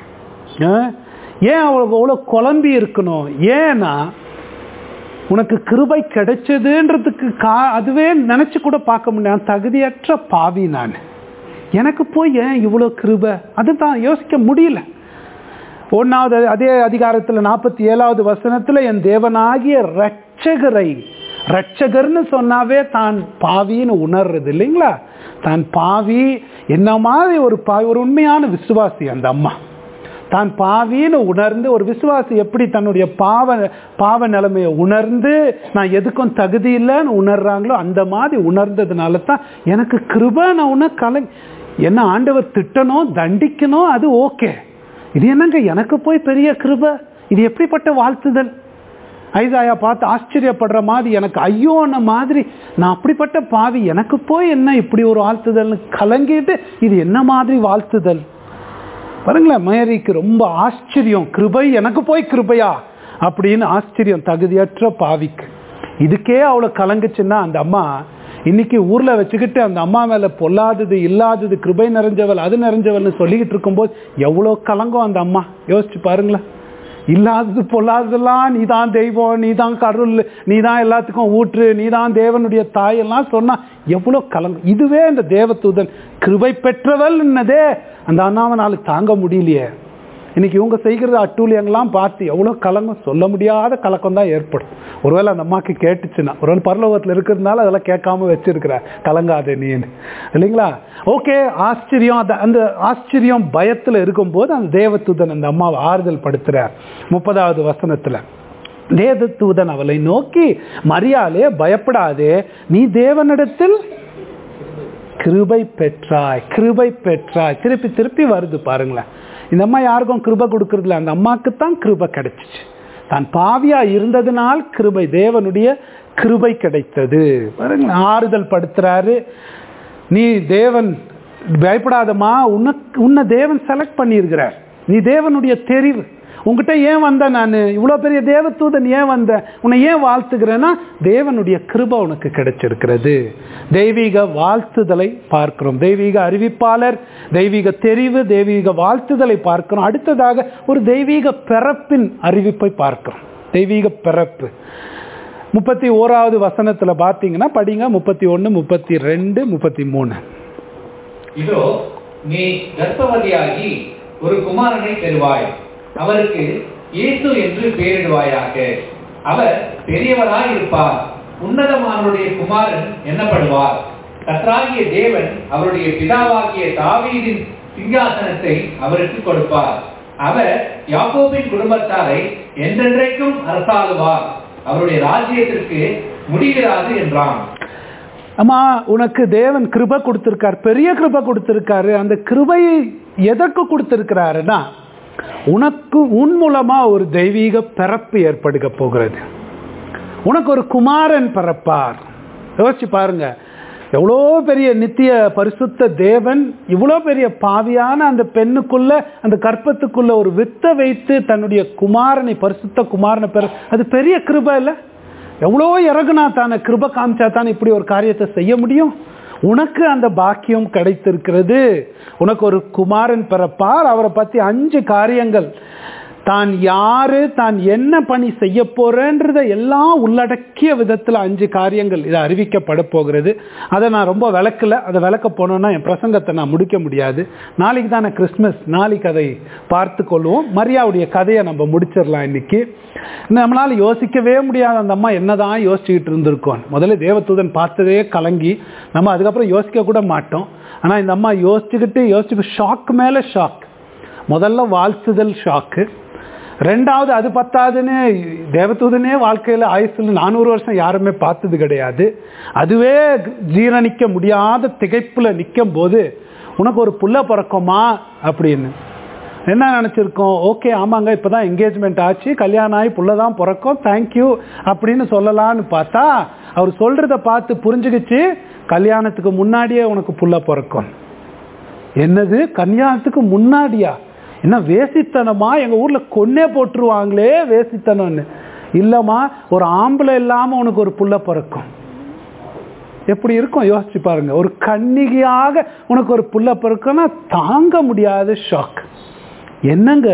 [SPEAKER 2] ஏன் அவளுக்கு அவ்வளவு குழம்பி இருக்கணும்? ஏன்னா உனக்கு கிருபை கிடைச்சதுன்றதுக்கு கா அதுவே நினைச்சு கூட பார்க்க முடியாது. தகுதியற்ற பாவி நான், எனக்கு போய் ஏன் இவ்வளவு கிருபை? அதுதான் யோசிக்க முடியல. ஒன்னாவது அதே அதிகாரத்துல நாற்பத்தி ஏழாவது வசனத்துல, என் தேவனாகிய ரட்சகரை, ரட்சகர்னு சொன்னாவே தான் பாவின்னு உணர்றது இல்லைங்களா? தான் பாவி என்ன மாதிரி ஒரு பாவி, ஒரு உண்மையான விசுவாசி அந்த அம்மா. தான் பாவின்னு உணர்ந்து, ஒரு விசுவாசி எப்படி தன்னுடைய பாவ பாவ நிலைமையை உணர்ந்து நான் எதுக்கும் தகுதி இல்லைன்னு உணர்றாங்களோ அந்த மாதிரி உணர்ந்ததுனால தான் எனக்கு கிருபை. நான் உன்ன கலை என்ன ஆண்டவர் திட்டணும் தண்டிக்கணும் அது ஓகே, இது என்னங்க எனக்கு போய் பெரிய கிருபை, இது எப்படிப்பட்ட வாழ்த்துதல். ஐசாயா பார்த்து ஆச்சரியப்படுற மாதிரி, எனக்கு ஐயோன்ன மாதிரி நான் அப்படிப்பட்ட பாவி, எனக்கு போய் என்ன இப்படி ஒரு வாழ்த்துதல்னு கலங்கிட்டு இது என்ன மாதிரி வாழ்த்துதல் பாருங்களேன். மேரிக்கு ரொம்ப ஆச்சரியம், கிருபை எனக்கு போய் கிருபையா அப்படின்னு ஆச்சரியம் தகுதியற்ற பாவிக்கு. இதுக்கே அவ்வளோ கலங்குச்சுன்னா அந்த அம்மா இன்னைக்கு ஊர்ல வச்சுக்கிட்டு அந்த அம்மா மேல பொல்லாதது இல்லாதது கிருபை நிறைஞ்சவள் அது நிறைஞ்சவள்னு சொல்லிக்கிட்டு இருக்கும்போது எவ்வளோ கலங்கும் அந்த அம்மா. யோசிச்சு பாருங்களேன். இல்லாதது பொல்லாததெல்லாம் நீ தான் தெய்வம், நீ தான் கடவுள், நீ தான் எல்லாத்துக்கும் ஊற்று, நீ தான் தேவனுடைய தாயெல்லாம் சொன்னா எவ்வளோ கலங்கும். இதுவே இந்த தேவதூதன் கிருபை பெற்றவள் என்னதே அந்த அண்ணாவனால தாங்க முடியலையே. இன்னைக்கு இவங்க செய்கிறது அட்டூழியங்கள்லாம் பார்த்து எவ்வளோ கலங்கம், சொல்ல முடியாத கலக்கம் தான் ஏற்படும். ஒருவேளை அந்த அம்மாவுக்கு கேட்டுச்சுன்னா, ஒருவேளை பரலோகத்தில் இருக்கிறதுனால அதெல்லாம் கேட்காம வச்சிருக்கிற கலங்காதே நீன்னு இல்லைங்களா. ஓகே, ஆச்சரியம். அந்த அந்த ஆச்சரியம் பயத்தில் இருக்கும்போது அந்த தேவதூதன் அந்த அம்மாவை ஆறுதல் படுத்துறார். முப்பதாவது வசனத்துல தேவதூதன் அவளை நோக்கி, மரியாளே பயப்படாதே, நீ தேவனிடத்தில் கிருபை பெற்றாய், கிருபை பெற்றாய். திருப்பி திருப்பி வருது பாருங்களேன். இந்த அம்மா யாருக்கும் கிருபை கொடுக்கறதில்ல, அந்த அம்மாவுக்கு தான் கிருபை கிடைச்சிச்சு. தான் பாவியா இருந்ததுனால் கிருபை, தேவனுடைய கிருபை கிடைத்தது. பாருங்களேன், ஆறுதல் படுத்துறாரு. நீ தேவன் பயப்படாதமா, உனக்கு உன்னை தேவன் செலக்ட் பண்ணியிருக்கிறார், நீ தேவனுடைய தெரிவு. உங்ககிட்ட ஏன் வந்த நான், இவ்வளோ பெரிய தேவதூதன் ஏன் வந்த, உன்னை ஏன் வாழ்த்துக்கிறேன்னா தேவனுடைய கிருபை உனக்கு கிடைச்சிருக்கிறது. தெய்வீக வாழ்த்துதலை பார்க்கிறோம், தெய்வீக அறிவிப்பாளர், தெய்வீக தெரிவு, தெய்வீக வாழ்த்துதலை பார்க்கிறோம். அடுத்ததாக ஒரு தெய்வீக பிறப்பின் அறிவிப்பை பார்க்கிறோம். தெய்வீக பிறப்பு முப்பத்தி ஓராவது வசனத்துல பார்த்தீங்கன்னா படிங்க, முப்பத்தி ஒன்று முப்பத்தி ரெண்டு முப்பத்தி மூணு.
[SPEAKER 1] இதோ நீ கர்ப்பவதியாகி ஒரு குமாரனை பெறுவாய், அவருக்கு இயேசு என்று பெயரிடுவாயாக. அவர் பெரியவராய் இருப்பார், உன்னதமானவருடைய குமாரன் எண்ணப்படுவார். கர்த்தராகிய தேவன் அவருடைய பிதாவாகிய தாவீதின் சிங்காசனத்தை அவருக்கு கொடுப்பார். அவர் யாக்கோபின் குடும்பத்தாரை என்றென்றைக்கும் அரசாளுவார், அவருடைய ராஜ்யத்திற்கு முடிவிராது என்றான்.
[SPEAKER 2] அம்மா, உனக்கு தேவன் கிருபை கொடுத்திருக்கார், பெரிய கிருபை கொடுத்திருக்காரு. அந்த கிருபையை எதற்கு கொடுத்திருக்கிறாருன்னா உனக்கு உன் மூலமா ஒரு தெய்வீக பிறப்பு ஏற்படுக போகிறது. உனக்கு ஒரு குமாரன் பிறப்பார். யோசிச்சு பாருங்க, எவ்வளோ பெரிய நித்திய பரிசுத்த தேவன் இவ்வளோ பெரிய பாவியான அந்த பெண்ணுக்குள்ள, அந்த கற்பத்துக்குள்ள ஒரு வித்தை வைத்து தன்னுடைய குமாரனை, பரிசுத்த குமாரனை பெற, அது பெரிய கிருபை இல்லை? எவ்வளோ இறகுனா தானே, கிருபை காமிச்சா தானே இப்படி ஒரு காரியத்தை செய்ய முடியும். உனக்கு அந்த பாக்கியம் கிடைத்திருக்கிறது. உனக்கு ஒரு குமாரன் பிறப்பார். அவரை பத்தி அஞ்சு காரியங்கள், தான் யாரு, தான் என்ன பணி செய்ய போறேன்றத எல்லாம் உள்ளடக்கிய விதத்துல அஞ்சு காரியங்கள் இது அறிவிக்கப்பட போகிறது. அதை நான் ரொம்ப விளக்கல, அதை விளக்க போனோம்னா என் பிரசங்கத்தை நான் முடிக்க முடியாது. நாளைக்கு தானே கிறிஸ்துமஸ், நாளைக்கு அதை பார்த்து கொள்வோம். மரியாவுடைய கதையை நம்ம முடிச்சிடலாம். இன்னைக்கு நம்மளால யோசிக்கவே முடியாது அந்த அம்மா என்னதான் யோசிச்சுக்கிட்டு இருந்திருக்கோம். முதல்ல தேவதூதன் பார்த்ததே கலங்கி நம்ம அதுக்கப்புறம் யோசிக்க கூட மாட்டோம். ஆனா இந்த அம்மா யோசிச்சுக்கிட்டு யோசிச்சு ஷாக் மேல ஷாக். முதல்ல வாழ்த்துதல் ஷாக்கு, ரெண்டாவது அது பத்தாதுன்னு தேவதூதனே வாழ்க்கையில் ஆயுசுல நானூறு வருஷம் யாருமே பார்த்தது கிடையாது. அதுவே ஜீரணிக்க முடியாத திகைப்புல நிற்கும் போது உனக்கு ஒரு புள்ள பிறக்குமா அப்படின்னு என்ன நினைச்சிருக்கோம்? ஓகே, ஆமாங்க, இப்பதான் என்கேஜ்மெண்ட் ஆச்சு, கல்யாணம் ஆகி புள்ளதான் பிறக்கும், தேங்க்யூ அப்படின்னு சொல்லலான்னு பார்த்தா அவர் சொல்றத பார்த்து புரிஞ்சுக்கிச்சு, கல்யாணத்துக்கு முன்னாடியே உனக்கு புள்ள பிறக்கும். என்னது, கல்யாணத்துக்கு முன்னாடியா? என்ன வேசித்தனமா? எங்க ஊர்ல கொன்னே போட்டுருவாங்களே வேசித்தனம்னு. இல்லம்மா, ஒரு ஆம்பளை இல்லாம உனக்கு ஒரு புள்ள பிறக்கும். எப்படி இருக்கும் யோசிச்சு பாருங்க. ஒரு கன்னிகையாக உனக்கு ஒரு புள்ள பிறக்கும்னா தாங்க முடியாத ஷாக். என்னங்க,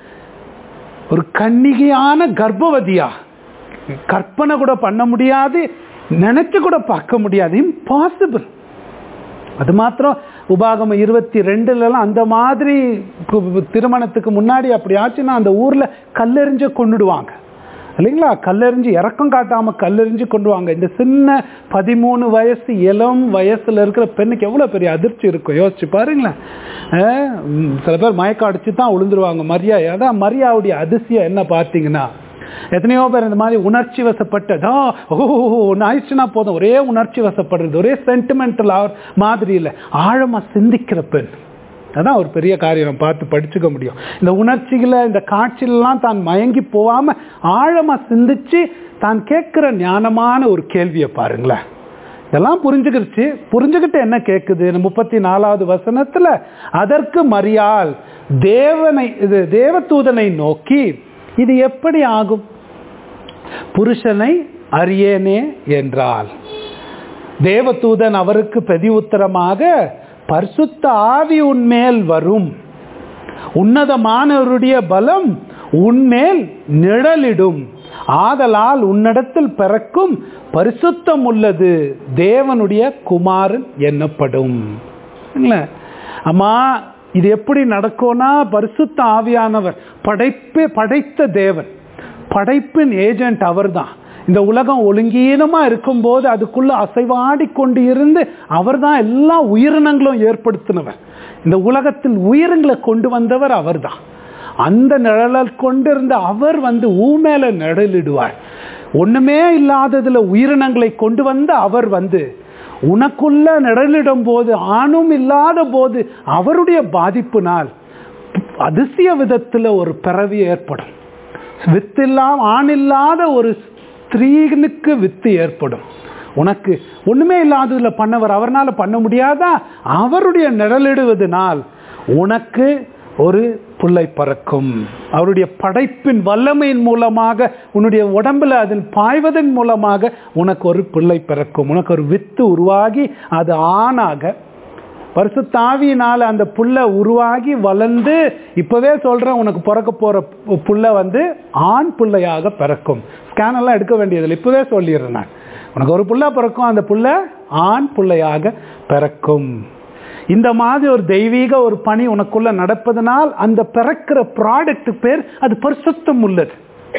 [SPEAKER 2] ஒரு கன்னிகையான கர்ப்பவதியா? கற்பனை கூட பண்ண முடியாது, நினைச்சு கூட பார்க்க முடியாது, இம்பாசிபிள். அது மாத்திரம் உபாகம இருபத்தி ரெண்டுல எல்லாம் அந்த மாதிரி திருமணத்துக்கு முன்னாடி அப்படி ஆச்சுன்னா அந்த ஊர்ல கல்லெறிஞ்ச கொண்டுடுவாங்க. இல்லைங்களா? கல்லெறிஞ்சு இறக்கம் காட்டாம கல்லெறிஞ்சு கொண்டு வாங்க. இந்த சின்ன பதிமூணு வயசு இளம் வயசுல இருக்கிற பெண்ணுக்கு எவ்வளவு பெரிய அதிர்ச்சி இருக்கும் யோசிச்சு பாருங்களேன். சில பேர் மயக்கம் அடிச்சு தான் விழுந்துருவாங்க. மரியா, அதான் மரியாவுடைய அதிசயம் என்ன பார்த்தீங்கன்னா, எத்தனையோ பேர் இந்த மாதிரி உணர்ச்சி வசப்பட்டதா ஓ ஒன்று ஆயிடுச்சுன்னா போதும் ஒரே உணர்ச்சி வசப்படுறது, ஒரே சென்டிமெண்டல் மாதிரி இல்லை, ஆழமா சிந்திக்கிற பெண். அதான் ஒரு பெரிய காரியம் பார்த்து படிச்சுக்க முடியும். இந்த உணர்ச்சிகளை இந்த காட்சியிலாம் தான் மயங்கி போகாம ஆழமா சிந்திச்சு தான் கேட்கிற ஞானமான ஒரு கேள்வியை பாருங்களேன். இதெல்லாம் புரிஞ்சுக்கிடுச்சு. புரிஞ்சுக்கிட்டு என்ன கேட்குது முப்பத்தி நாலாவது வசனத்துல, அதற்கு மரியாள் தேவனை இது தேவதூதனை நோக்கி, இது எப்படி ஆகும், புருஷனை அறியேனே என்றாள். தேவதூதன் அவருக்கு பிரதி உத்தரமாக, பரிசுத்த ஆவி உன்மேல் வரும், உன்னதமானவருடைய பலம் உன்மேல் நிழலிடும், ஆதலால் உன்னிடத்தில் பிறக்கும் பரிசுத்தம் உள்ளது தேவனுடைய குமாரன் என்னப்படும். அம்மா இது எப்படி நடக்கும்னா, பரிசுத்த ஆவியானவர் படைப்பு படைத்த தேவன், படைப்பின் ஏஜென்ட் அவர் தான். இந்த உலகம் ஒழுங்கீனமா இருக்கும்போது அதுக்குள்ள அசைவாடி கொண்டு இருந்து அவர் தான் எல்லா உயிரினங்களும் ஏற்படுத்தினவர். இந்த உலகத்தில் உயிரினங்களை கொண்டு வந்தவர் அவர் தான். அந்த நிழல் கொண்டிருந்த அவர் வந்து ஊமேல நிழலிடுவார். ஒண்ணுமே இல்லாததுல உயிரினங்களை கொண்டு வந்த அவர் வந்து உனக்குள்ள நிழலிடும் போது, ஆணும் இல்லாத போது அவருடைய பாதிப்பினால் அதிசய விதத்துல ஒரு பிறவி ஏற்படும். வித்தில்லாம் ஆண் இல்லாத ஒரு ஸ்திரீனுக்கு வித்து ஏற்படும். உனக்கு ஒண்ணுமே இல்லாததுல பண்ணவர் அவர்னால பண்ண முடியாதா, அவருடைய நிழலிடுவதனால் உனக்கு ஒரு பிள்ளை பிறக்கும். அவருடைய படைப்பின் வல்லமையின் மூலமாக உன்னுடைய உடம்புல அதில் பாய்வதன் மூலமாக உனக்கு ஒரு பிள்ளை பிறக்கும். உனக்கு ஒரு வித்து உருவாகி அது ஆணாக பரிசுத்த ஆவியினால அந்த புள்ள உருவாகி வளர்ந்து, இப்பவே சொல்றேன் உனக்கு பிறக்க போற புள்ள வந்து ஆண் பிள்ளையாக பிறக்கும். ஸ்கேன் எல்லாம் எடுக்க வேண்டியதில்லை, இப்பவே சொல்லிடுறேன் நான். உனக்கு ஒரு புள்ள பிறக்கும், அந்த புள்ள ஆண் பிள்ளையாக பிறக்கும். இந்த மாதிரி ஒரு தெய்வீக ஒரு பணி உனக்குள்ள நடப்பதனால் அந்த பிறக்கிற ப்ராடக்ட் பேர் அது பரிசுத்தம் உள்ளது.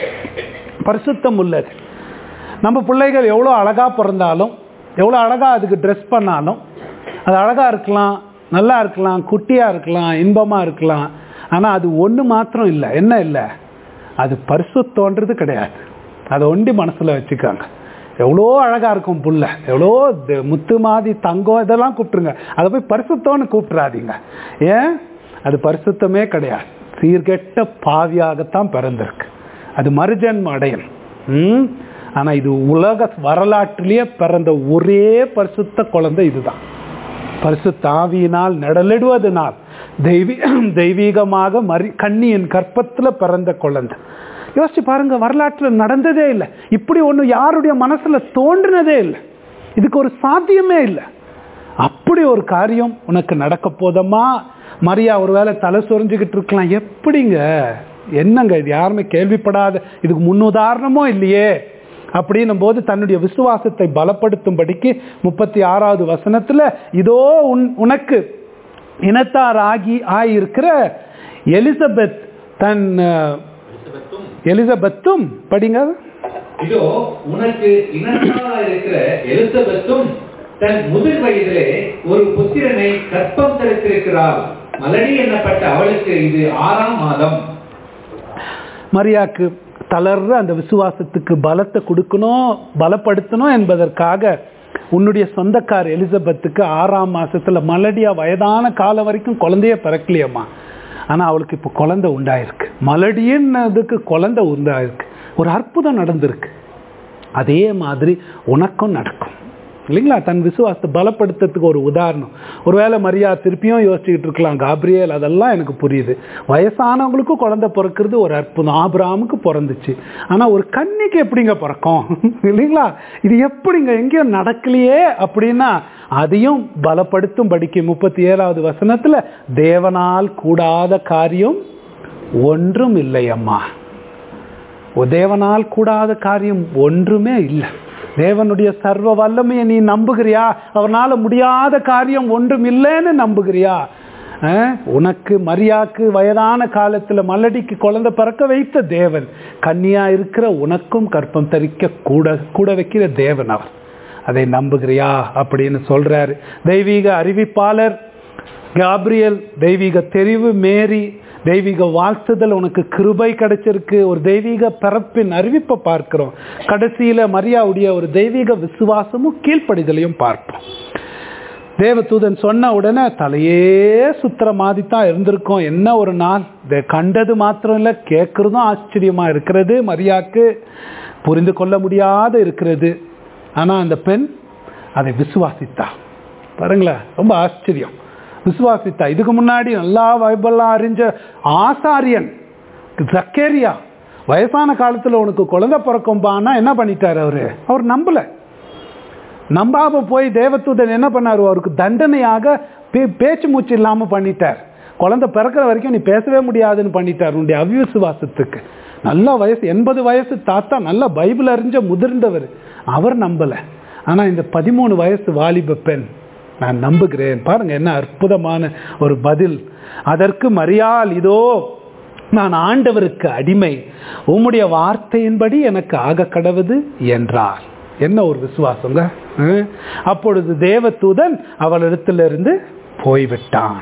[SPEAKER 2] பரிசுத்தம் உள்ளது. நம்ம பிள்ளைகள் எவ்வளோ அழகா பிறந்தாலும், எவ்வளோ அழகா அதுக்கு ட்ரெஸ் பண்ணாலும், அது அழகா இருக்கலாம், நல்லா இருக்கலாம், குட்டியா இருக்கலாம், இன்பமா இருக்கலாம். ஆனா அது ஒண்ணு மாத்திரம் இல்லை. என்ன இல்லை? அது பரிசுத்தம்ன்றது கிடையாது. அதை ஒண்டி மனசுல வச்சுக்காங்க. எவ்வளோ அழகா இருக்கும் புள்ள, எவ்வளோ முத்து மாதிரி தங்கம் இதெல்லாம் கூப்பிட்டுருங்க, அதை போய் பரிசுத்தம்னு கூப்பிட்றாதீங்க. ஏன்? அது பரிசுத்தமே கிடையாது. சீர்கெட்ட பாவியாகத்தான் பிறந்திருக்கு. அது மறுஜன்ம அடையும். ம் ஆனா இது உலக வரலாற்றிலேயே பிறந்த ஒரே பரிசுத்த குழந்தை இதுதான். பரிசுத்த ஆவியினால் நிழலிடுவதனால் தெய்வீ தெய்வீகமாக மறி கன்னியின் கற்பத்துல பிறந்த குழந்தை. யோசிச்சு பாருங்க, வரலாற்றில் நடந்ததே இல்லை. இப்படி ஒண்ணு யாருடைய மனசுல தோன்றினதே இல்லை. இதுக்கு ஒரு சாத்தியமே இல்லை. அப்படி ஒரு காரியம் உனக்கு நடக்க போதமா? மரியா ஒருவேளை தலை சொரிஞ்சுக்கிட்டு இருக்கலாம், எப்படிங்க, என்னங்க இது யாருமே கேள்விப்படாத, இதுக்கு முன்னுதாரணமோ இல்லையே அப்படின்னும் போது தன்னுடைய விசுவாசத்தை பலப்படுத்தும்படிக்கு முப்பத்தி ஆறாவது வசனத்துல, இதோ உனக்கு இனத்தார் ஆகி ஆயிருக்கிற எலிசபெத் தன் எலிசபெத்தும் படிங்க,
[SPEAKER 1] இதோ உனக்கு இனத்தாராக இருக்கிற எலிசபெத்தும் தன் முதிர் வயதிலே ஒரு புத்திரனை கற்பம் தரித்திருக்கிறாள். மலடி என்னப்பட்ட அவளுக்கு இது ஆறாம் மாதம்.
[SPEAKER 2] மரியாக்கு தளர்ற அந்த விசுவாசத்துக்கு பலத்தை கொடுக்கணும், பலப்படுத்தணும் என்பதற்காக உன்னுடைய சொந்தக்கார் எலிசபெத்துக்கு ஆறாம் மாசத்துல மலடியா வயதான காலம் வரைக்கும் குழந்தைய பிறக்கலையம்மா. ஆனா அவளுக்கு இப்ப குழந்தை உண்டாயிருக்கு. மலடின்னதுக்கு குழந்தை உண்டாயிருக்கு. ஒரு அற்புதம் நடந்திருக்கு. அதே மாதிரி உனக்கும் நடக்கும் இல்லைங்களா? தன் விசுவாசத்தை பலப்படுத்துறதுக்கு ஒரு உதாரணம். ஒருவேளை மரியா திருப்பியும் யோசிச்சுக்கிட்டு இருக்கலாம், காப்ரியேல் அதெல்லாம் எனக்கு புரியுது, வயசானவங்களுக்கும் குழந்தை பிறக்கிறது ஒரு அற்புதம். ஆபிரகாமுக்கு பிறந்துச்சு, ஆனா ஒரு கன்னிக்கு எப்படிங்க பிறக்கும் இல்லைங்களா? இது எப்படிங்க, எங்கேயும் நடக்கலையே அப்படின்னா அதையும் பலப்படுத்தும் படிக்க முப்பத்தி ஏழாவது வசனத்துல, தேவனால் கூடாத காரியம் ஒன்றும் இல்லை அம்மா. தேவனால் கூடாத காரியம் ஒன்றுமே இல்லை. தேவனுடைய சர்வ வல்லமையை நீ நம்புகிறியா? அவனால முடியாத காரியம் ஒன்றும் இல்லைன்னு நம்புகிறியா? உனக்கு மரியாக்கு வயதான காலத்துல மலடிக்கு குழந்தை பிறக்க வைத்த தேவன், கன்னியா இருக்கிற உனக்கும் கற்பம் தரிக்க கூட கூட வைக்கிற தேவன் அவர். அதை நம்புகிறியா அப்படின்னு சொல்றாரு. தெய்வீக அறிவிப்பாளர் காப்ரியேல், தெய்வீக தெரிவு மேரி, தெய்வீக வாழ்த்துதல், உனக்கு கிருபை கிடைச்சிருக்கு, ஒரு தெய்வீக பிறப்பின் அறிவிப்பை பார்க்கிறோம். கடைசியில மரியாவுடைய ஒரு தெய்வீக விசுவாசமும் கீழ்ப்படிதலையும் பார்ப்போம். தேவதூதன் சொன்ன உடனே தலையே சுத்திர மாதிரி தான் இருந்திருக்கும். என்ன ஒரு நாள், கண்டது மாத்திரம் இல்லை, கேட்கறதும் ஆச்சரியமா இருக்கிறது, மரியாக்கு புரிந்து கொள்ள முடியாத இருக்கிறது. ஆனா அந்த பெண் அதை விசுவாசித்தா. பாருங்களேன், ரொம்ப ஆச்சரியம். விசுவாசித்தா. இதுக்கு முன்னாடி நல்லா பைபிள்லாம் அறிஞ்ச ஆசாரியன் சக்கேரியா வயசான காலத்துல உனக்கு குழந்தை பிறக்கும்பானா என்ன பண்ணிட்டாரு அவரு? அவர் நம்பல. நம்பாம போய் தேவதூதன் என்ன பண்ணாரு? அவருக்கு தண்டனையாக பேச்சு மூச்சு இல்லாம பண்ணிட்டார். குழந்தை பிறக்கிற வரைக்கும் நீ பேசவே முடியாதுன்னு பண்ணிட்டார் உன்னுடைய அவிசுவாசத்துக்கு. நல்ல வயசு, எண்பது வயசு தாத்தா, நல்ல பைபிள் அறிஞ்ச முதிர்ந்தவர், அவர் நம்பல. ஆனா இந்த பதிமூணு வயசு வாலிப பெண், நான் நம்புகிறேன். பாருங்க என்ன அற்புதமான ஒரு பதில். அதற்கு மரியாள், இதோ நான் ஆண்டவருக்கு அடிமை, உம்முடைய வார்த்தையின்படி எனக்கு ஆக கடவுது என்றார். என்ன ஒரு விசுவாசங்க. அப்பொழுது தேவதூதன் அவளிடத்திலிருந்து போய்விட்டான்.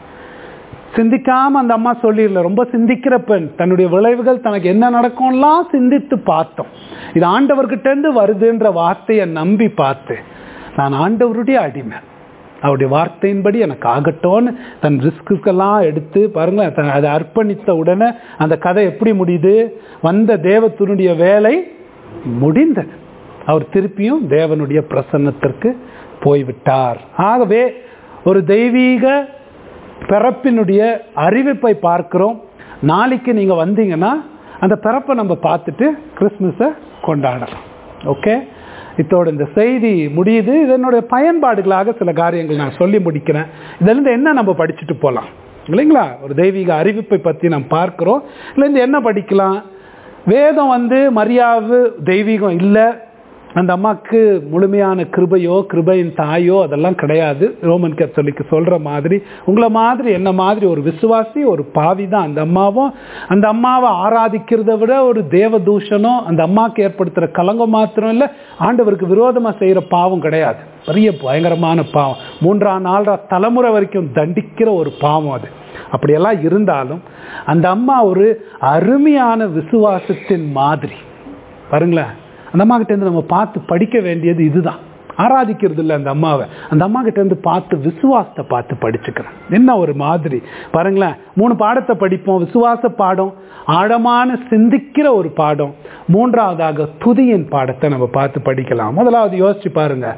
[SPEAKER 2] சிந்திக்காம அந்த அம்மா சொல்லிடல. ரொம்ப சிந்திக்கிற பெண், தன்னுடைய விளைவுகள் தனக்கு என்ன நடக்கும்லாம் சிந்தித்து பார்த்தோம். இது ஆண்டவர்கிட்ட இருந்து வருதுன்ற வார்த்தையை நம்பி பார்த்து, நான் ஆண்டவருடைய அடிமை, அவருடைய வார்த்தையின்படி எனக்கு ஆகட்டும்னு தன் ரிஸ்குக்கெல்லாம் எடுத்து பாருங்க, அதை அர்ப்பணித்த உடனே அந்த கதை எப்படி முடியுது? வந்த தேவதூதனுடைய வேலை முடிந்தது. அவர் திருப்பியும் தேவனுடைய பிரசன்னத்திற்கு போய்விட்டார். ஆகவே ஒரு தெய்வீக பிறப்பினுடைய அறிவிப்பை பார்க்கிறோம். நாளைக்கு நீங்க வந்தீங்கன்னா அந்த பிறப்பை நம்ம பார்த்துட்டு கிறிஸ்துமஸை கொண்டாடலாம். ஓகே, இதோட இந்த செய்தி முடியுது. இதனுடைய பயன்பாடுகளாக சில காரியங்கள் நான் சொல்லி முடிக்கிறேன். இதுலேருந்து என்ன நம்ம படிச்சுட்டு போகலாம் இல்லைங்களா? ஒரு தெய்வீக அறிவிப்பை பற்றி நம்ம பார்க்கிறோம். இதுலேருந்து என்ன படிக்கலாம்? வேதம் வந்து மரியாவு தெய்வீகம் இல்லை, அந்த அம்மாவுக்கு முழுமையான கிருபையோ கிருபையின் தாயோ அதெல்லாம் கிடையாது. ரோமன் கத்தோலிக்க சொல்ற மாதிரி உங்களை மாதிரி என்ன மாதிரி ஒரு விசுவாசி, ஒரு பாவி தான் அந்த அம்மாவும். அந்த அம்மாவை ஆராதிக்கிறத விட ஒரு தேவதூஷணம் அந்த அம்மாவுக்கு ஏற்படுத்துகிற கலங்கம் மாத்திரம் இல்லை, ஆண்டவருக்கு விரோதமாக செய்கிற பாவம் கிடையாது. பெரிய பயங்கரமான பாவம், மூன்றாம் நாலு தலைமுறை வரைக்கும் தண்டிக்கிற ஒரு பாவம் அது. அப்படியெல்லாம் இருந்தாலும் அந்த அம்மா ஒரு அருமையான விசுவாசத்தின் மாதிரி. பாருங்களேன், அந்த அம்மா கிட்ட இருந்து நம்ம பார்த்து படிக்க வேண்டியது இதுதான். ஆராதிக்கிறது இல்லை அந்த அம்மாவை, அந்த அம்மா கிட்ட இருந்து பார்த்து விசுவாசத்தை பார்த்து படிச்சுக்கிறேன். என்ன ஒரு மாதிரி பாருங்களேன். மூணு பாடத்தை படிப்போம். விசுவாச பாடம், ஆழமான சிந்திக்கிற ஒரு பாடம், மூன்றாவதாக துதியின் பாடத்தை நம்ம பார்த்து படிக்கலாம். முதலாவது யோசிச்சு பாருங்க,